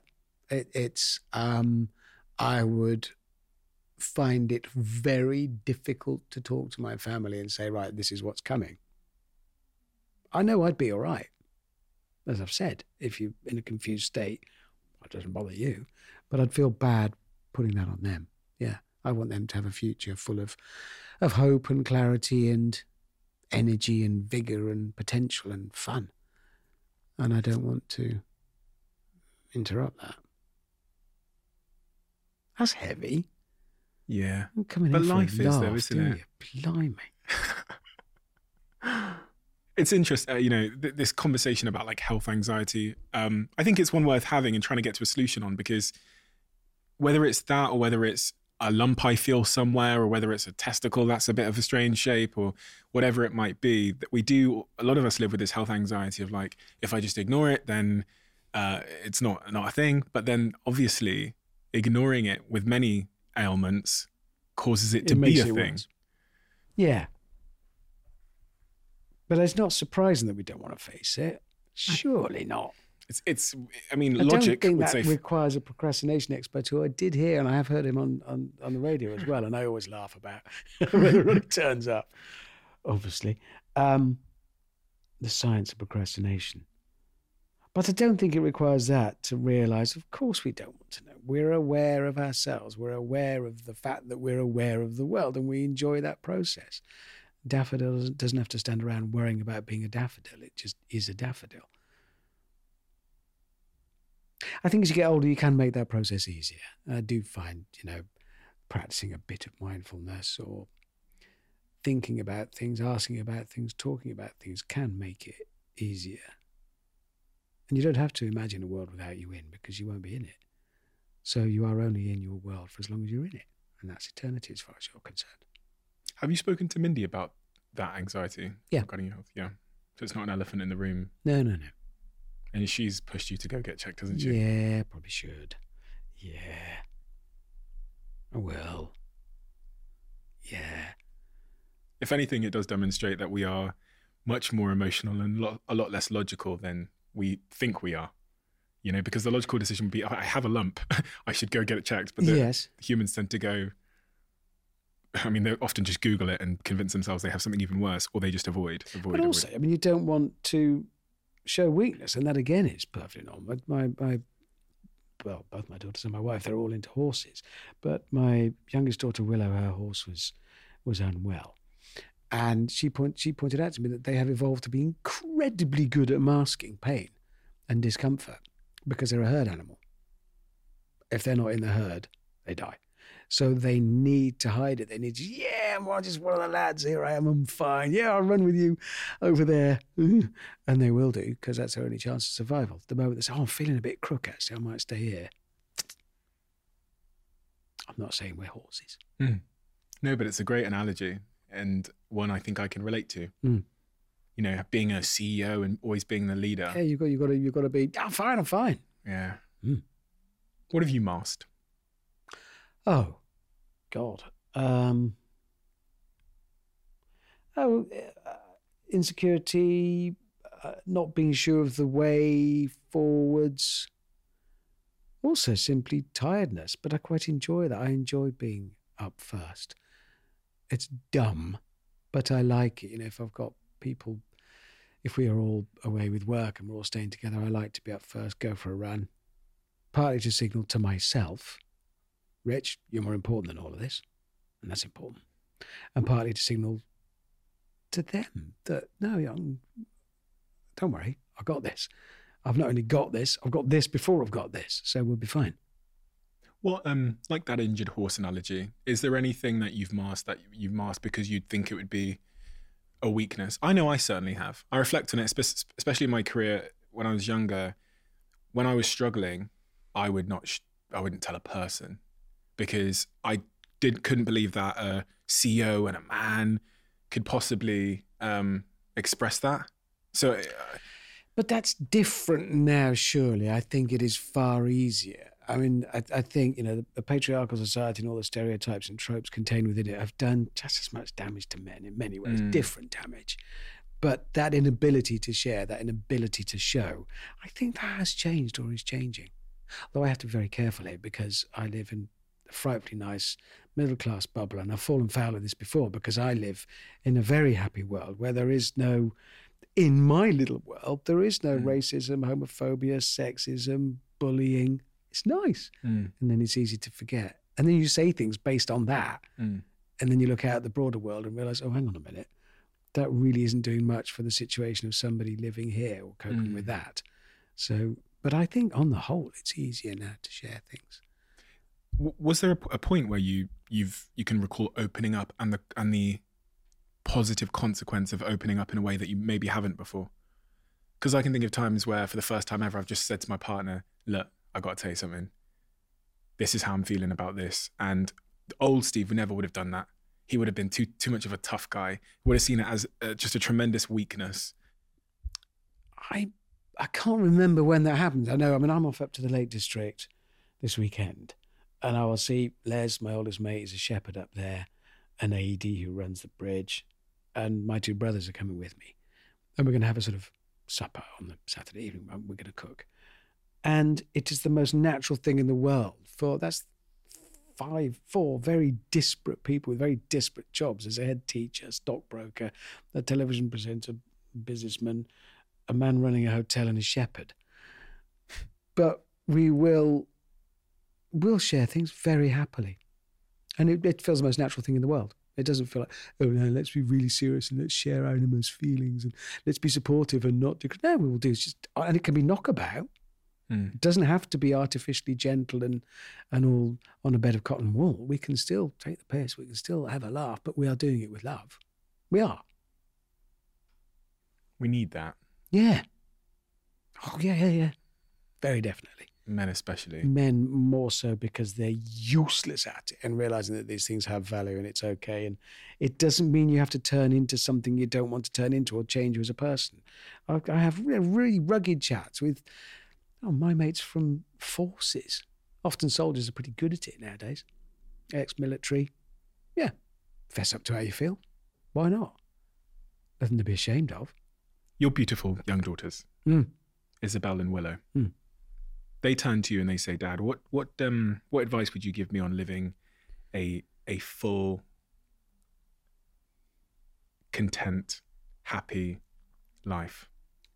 I would find it very difficult to talk to my family and say, right, this is what's coming. I know I'd be all right. As I've said, if you're in a confused state, it doesn't bother you, but I'd feel bad putting that on them. Yeah. I want them to have a future full of hope and clarity and energy and vigor and potential and fun. And I don't want to interrupt that. That's heavy. Yeah. I'm coming but in life for a is laugh, though, isn't it? You? Blimey. It's interesting, this conversation about like health anxiety. I think it's one worth having and trying to get to a solution on, because whether it's that or whether it's a lump I feel somewhere or whether it's a testicle that's a bit of a strange shape or whatever it might be, that a lot of us live with this health anxiety of like, if I just ignore it, then it's not a thing. But then obviously ignoring it with many ailments causes it to be a thing. Worse. Yeah. But it's not surprising that we don't want to face it. Surely not. I mean, I logic don't think would that say requires a procrastination expert, who I did hear, and I have heard him on the radio as well, and I always laugh about whether it turns up, obviously, the science of procrastination. But I don't think it requires that to realise, of course we don't want to know. We're aware of ourselves. We're aware of the fact that we're aware of the world, and we enjoy that process. Daffodil doesn't have to stand around worrying about being a daffodil. It just is a daffodil. I think as you get older, you can make that process easier. I do find, practicing a bit of mindfulness or thinking about things, asking about things, talking about things can make it easier. And you don't have to imagine a world without you in, because you won't be in it. So you are only in your world for as long as you're in it. And that's eternity as far as you're concerned. Have you spoken to Mindy about that anxiety regarding your health? Yeah. So it's not an elephant in the room. No. And she's pushed you to go get checked, hasn't she? Yeah, probably should. Yeah. I will. Yeah. If anything, it does demonstrate that we are much more emotional and a lot less logical than we think we are. Because the logical decision would be, I have a lump, I should go get it checked. But yes. Humans tend to go, they often just Google it and convince themselves they have something even worse, or they just avoid. But also, you don't want to show weakness, and that again is perfectly normal. Both my daughters and my wife, they're all into horses, but my youngest daughter Willow, her horse was unwell, and she pointed out to me that they have evolved to be incredibly good at masking pain and discomfort because they're a herd animal. If they're not in the herd, they die. So they need to hide it. They need to, yeah, I'm just one of the lads. Here I am. I'm fine. Yeah, I'll run with you over there. And they will do, because that's their only chance of survival. The moment they say, oh, I'm feeling a bit crook, actually, I might stay here. I'm not saying we're horses. No, but it's a great analogy, and one I think I can relate to. You know, being a CEO and always being the leader. Yeah, you've got to be, I'm fine. Yeah. What have you masked? Oh, God. Insecurity, not being sure of the way forwards. Also simply tiredness, but I quite enjoy that. I enjoy being up first. It's dumb, but I like it. You know, if I've got people, if we are all away with work and we're all staying together, I like to be up first, go for a run. Partly to signal to myself, Rich, you're more important than all of this, and that's important. And partly to signal to them that, no, don't worry, I got this. I've not only got this, I've got this before I've got this, so we'll be fine. Well, like that injured horse analogy, is there anything that you've masked because you'd think it would be a weakness? I know I certainly have. I reflect on it, especially in my career when I was younger. When I was struggling, I wouldn't tell a person, because I couldn't believe that a CEO and a man could possibly express that. So, but that's different now, surely. I think it is far easier. I mean, I think, you know, the patriarchal society and all the stereotypes and tropes contained within it have done just as much damage to men in many ways, different damage. But that inability to share, that inability to show, I think that has changed or is changing. Though I have to be very careful here, because I live in a frightfully nice middle-class bubble, and I've fallen foul of this before, because I live in a very happy world where there is no, in my little world, there is no racism, homophobia, sexism, bullying. It's nice. And then it's easy to forget. And then you say things based on that. And then you look out at the broader world and realize, oh, hang on a minute, that really isn't doing much for the situation of somebody living here or coping with that. So, but I think on the whole, it's easier now to share things. Was there a point where you can recall opening up and the positive consequence of opening up in a way that you maybe haven't before? Because I can think of times where, for the first time ever, I've just said to my partner, look, I got to tell you something. This is how I'm feeling about this. And old Steve never would have done that. He would have been too much of a tough guy. Would have seen it as just a tremendous weakness. I can't remember when that happened. I mean, I'm off up to the Lake District this weekend, and I will see Les, my oldest mate, is a shepherd up there, an AED who runs the bridge, and my two brothers are coming with me. And we're going to have a sort of supper on the Saturday evening. We're going to cook. And it is the most natural thing in the world that's four very disparate people with very disparate jobs. As a head teacher, stockbroker, a television presenter, businessman, a man running a hotel, and a shepherd. But we'll share things very happily. And it feels the most natural thing in the world. It doesn't feel like, oh no, let's be really serious and let's share our innermost feelings and let's be supportive and not do. No, we will do. It's just, and it can be knockabout. It doesn't have to be artificially gentle and all on a bed of cotton wool. We can still take the piss. We can still have a laugh, but we are doing it with love. We are. We need that. Yeah. Oh, yeah. Very definitely. Men especially. Men more so, because they're useless at it and realizing that these things have value and it's okay. And it doesn't mean you have to turn into something you don't want to turn into or change you as a person. I have really rugged chats with my mates from forces. Often soldiers are pretty good at it nowadays. Ex-military. Yeah. Fess up to how you feel. Why not? Nothing to be ashamed of. Your beautiful young daughters, Isabel and Willow. They turn to you and they say, Dad, what advice would you give me on living a full, content, happy life?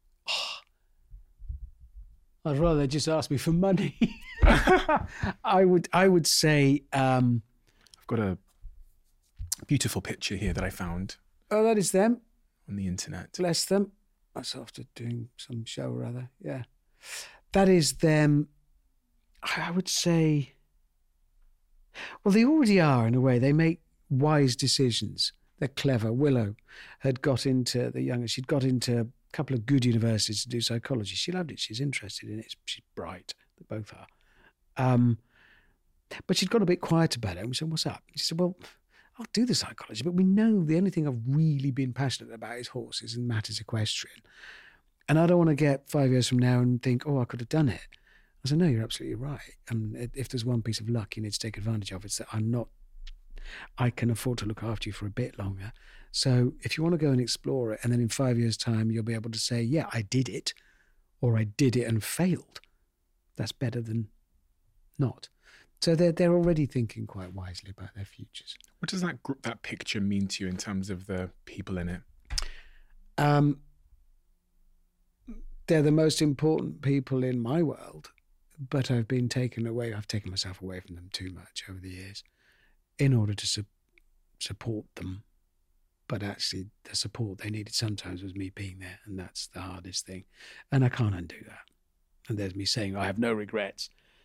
I'd rather they just ask me for money. I would say I've got a beautiful picture here that I found. Oh, that is them on the internet. Bless them. That's after doing some show or other. Yeah, that is them. I would say Well, they already are in a way. They make wise decisions. They're clever. Willow had got into, the youngest, she'd got into a couple of good universities to do psychology. She loved it. She's interested in it. She's bright. They both are. But she'd got a bit quiet about it. And we said, what's up? She said, well, I'll do the psychology, but we know the only thing I've really been passionate about is horses and matters equestrian. And I don't want to get 5 years from now and think, oh, I could have done it. I said, no, you're absolutely right. And if there's one piece of luck you need to take advantage of, it's that I can afford to look after you for a bit longer. So if you want to go and explore it, and then in 5 years' time, you'll be able to say, yeah, I did it, or I did it and failed. That's better than not. So they're already thinking quite wisely about their futures. What does that picture mean to you in terms of the people in it? They're the most important people in my world, but I've taken myself away from them too much over the years in order to support them. But actually, the support they needed sometimes was me being there, and that's the hardest thing. And I can't undo that. And there's me saying, I have no regrets.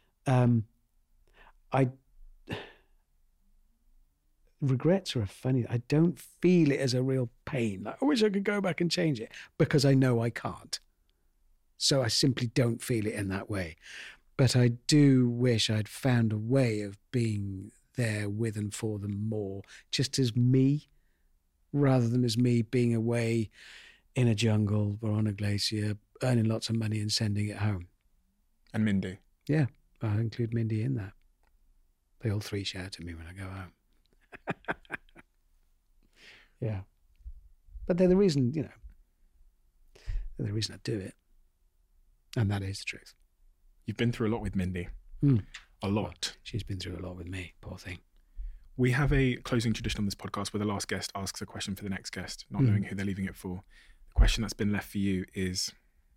Regrets are a funny, I don't feel it as a real pain. Like, I wish I could go back and change it, because I know I can't. So I simply don't feel it in that way. But I do wish I'd found a way of being there with and for them more, just as me, rather than as me being away in a jungle or on a glacier, earning lots of money and sending it home. And Mindy? Yeah, I include Mindy in that. They all three shout at me when I go home. Yeah. But they're the reason, they're the reason I do it. And that is the truth. You've been through a lot with Mindy. A lot. Well, she's been through a lot with me, poor thing. We have a closing tradition on this podcast where the last guest asks a question for the next guest, not knowing who they're leaving it for. The question that's been left for you is,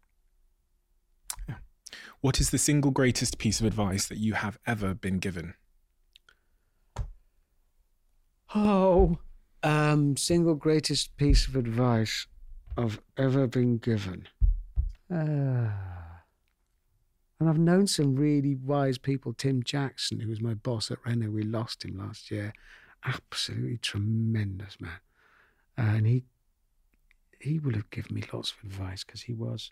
what is the single greatest piece of advice that you have ever been given? Single greatest piece of advice I've ever been given. And I've known some really wise people. Tim Jackson, who was my boss at Renault, we lost him last year. Absolutely tremendous man. And he would have given me lots of advice, because he was.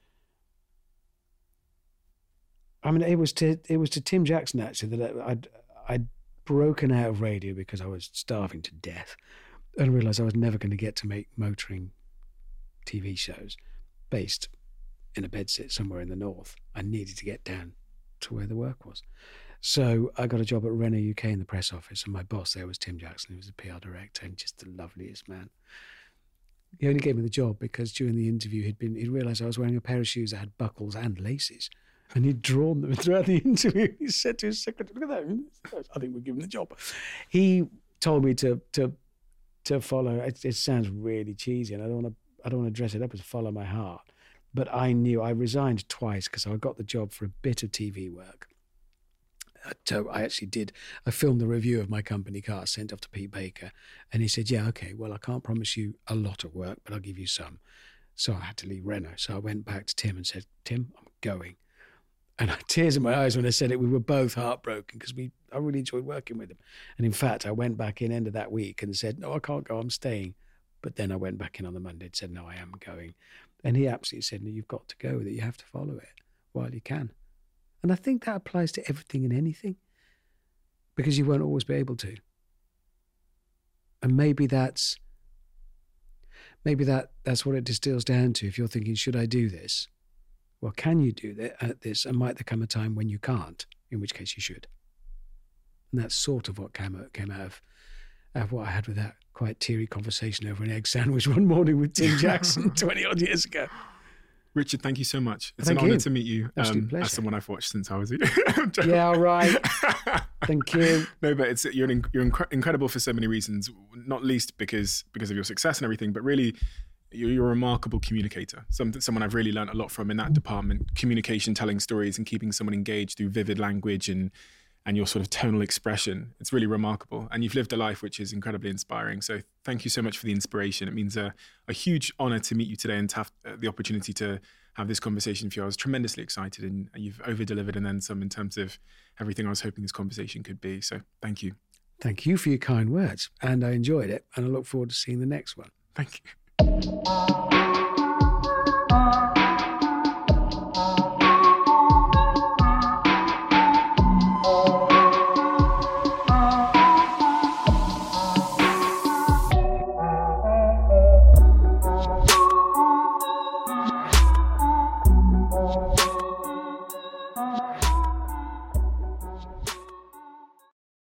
I mean, it was to Tim Jackson actually that I'd broken out of radio because I was starving to death, and realised I was never going to get to make motoring TV shows based in a bedsit somewhere in the north. I needed to get down to where the work was. So I got a job at Renault UK in the press office, and my boss there was Tim Jackson, who was the PR director and just the loveliest man. He only gave me the job because during the interview he'd realised I was wearing a pair of shoes that had buckles and laces, and he'd drawn them throughout the interview. He said to his secretary, look at that, I think we're given the job. He told me to follow, it sounds really cheesy, and I don't want to dress it up as follow my heart. But I knew, I resigned twice because I got the job for a bit of TV work. So I filmed the review of my company car, sent off to Pete Baker. And he said, yeah, okay, well, I can't promise you a lot of work, but I'll give you some. So I had to leave Renault. So I went back to Tim and said, Tim, I'm going. And I had tears in my eyes when I said it. We were both heartbroken because I really enjoyed working with him. And in fact, I went back in end of that week and said, no, I can't go, I'm staying. But then I went back in on the Monday and said, no, I am going. And he absolutely said, no, you've got to go with it. You have to follow it while you can. And I think that applies to everything and anything, because you won't always be able to. And maybe that's what it distills down to. If you're thinking, should I do this? Well, can you do this? And might there come a time when you can't, in which case you should. And that's sort of what came out of what I had with that quite teary conversation over an egg sandwich one morning with Tim Jackson 20 odd years ago. Richard, thank you so much. It's an honour to meet you as someone I've watched since I was a Yeah, right. Thank you. No, but you're incredible for so many reasons, not least because of your success and everything, but really you're a remarkable communicator. Someone I've really learned a lot from in that department, communication, telling stories and keeping someone engaged through vivid language and your sort of tonal expression. It's really remarkable. And you've lived a life which is incredibly inspiring. So thank you so much for the inspiration. It means a huge honour to meet you today and to have the opportunity to have this conversation with you. I was tremendously excited, and you've over-delivered and then some in terms of everything I was hoping this conversation could be. So thank you. Thank you for your kind words. And I enjoyed it. And I look forward to seeing the next one. Thank you.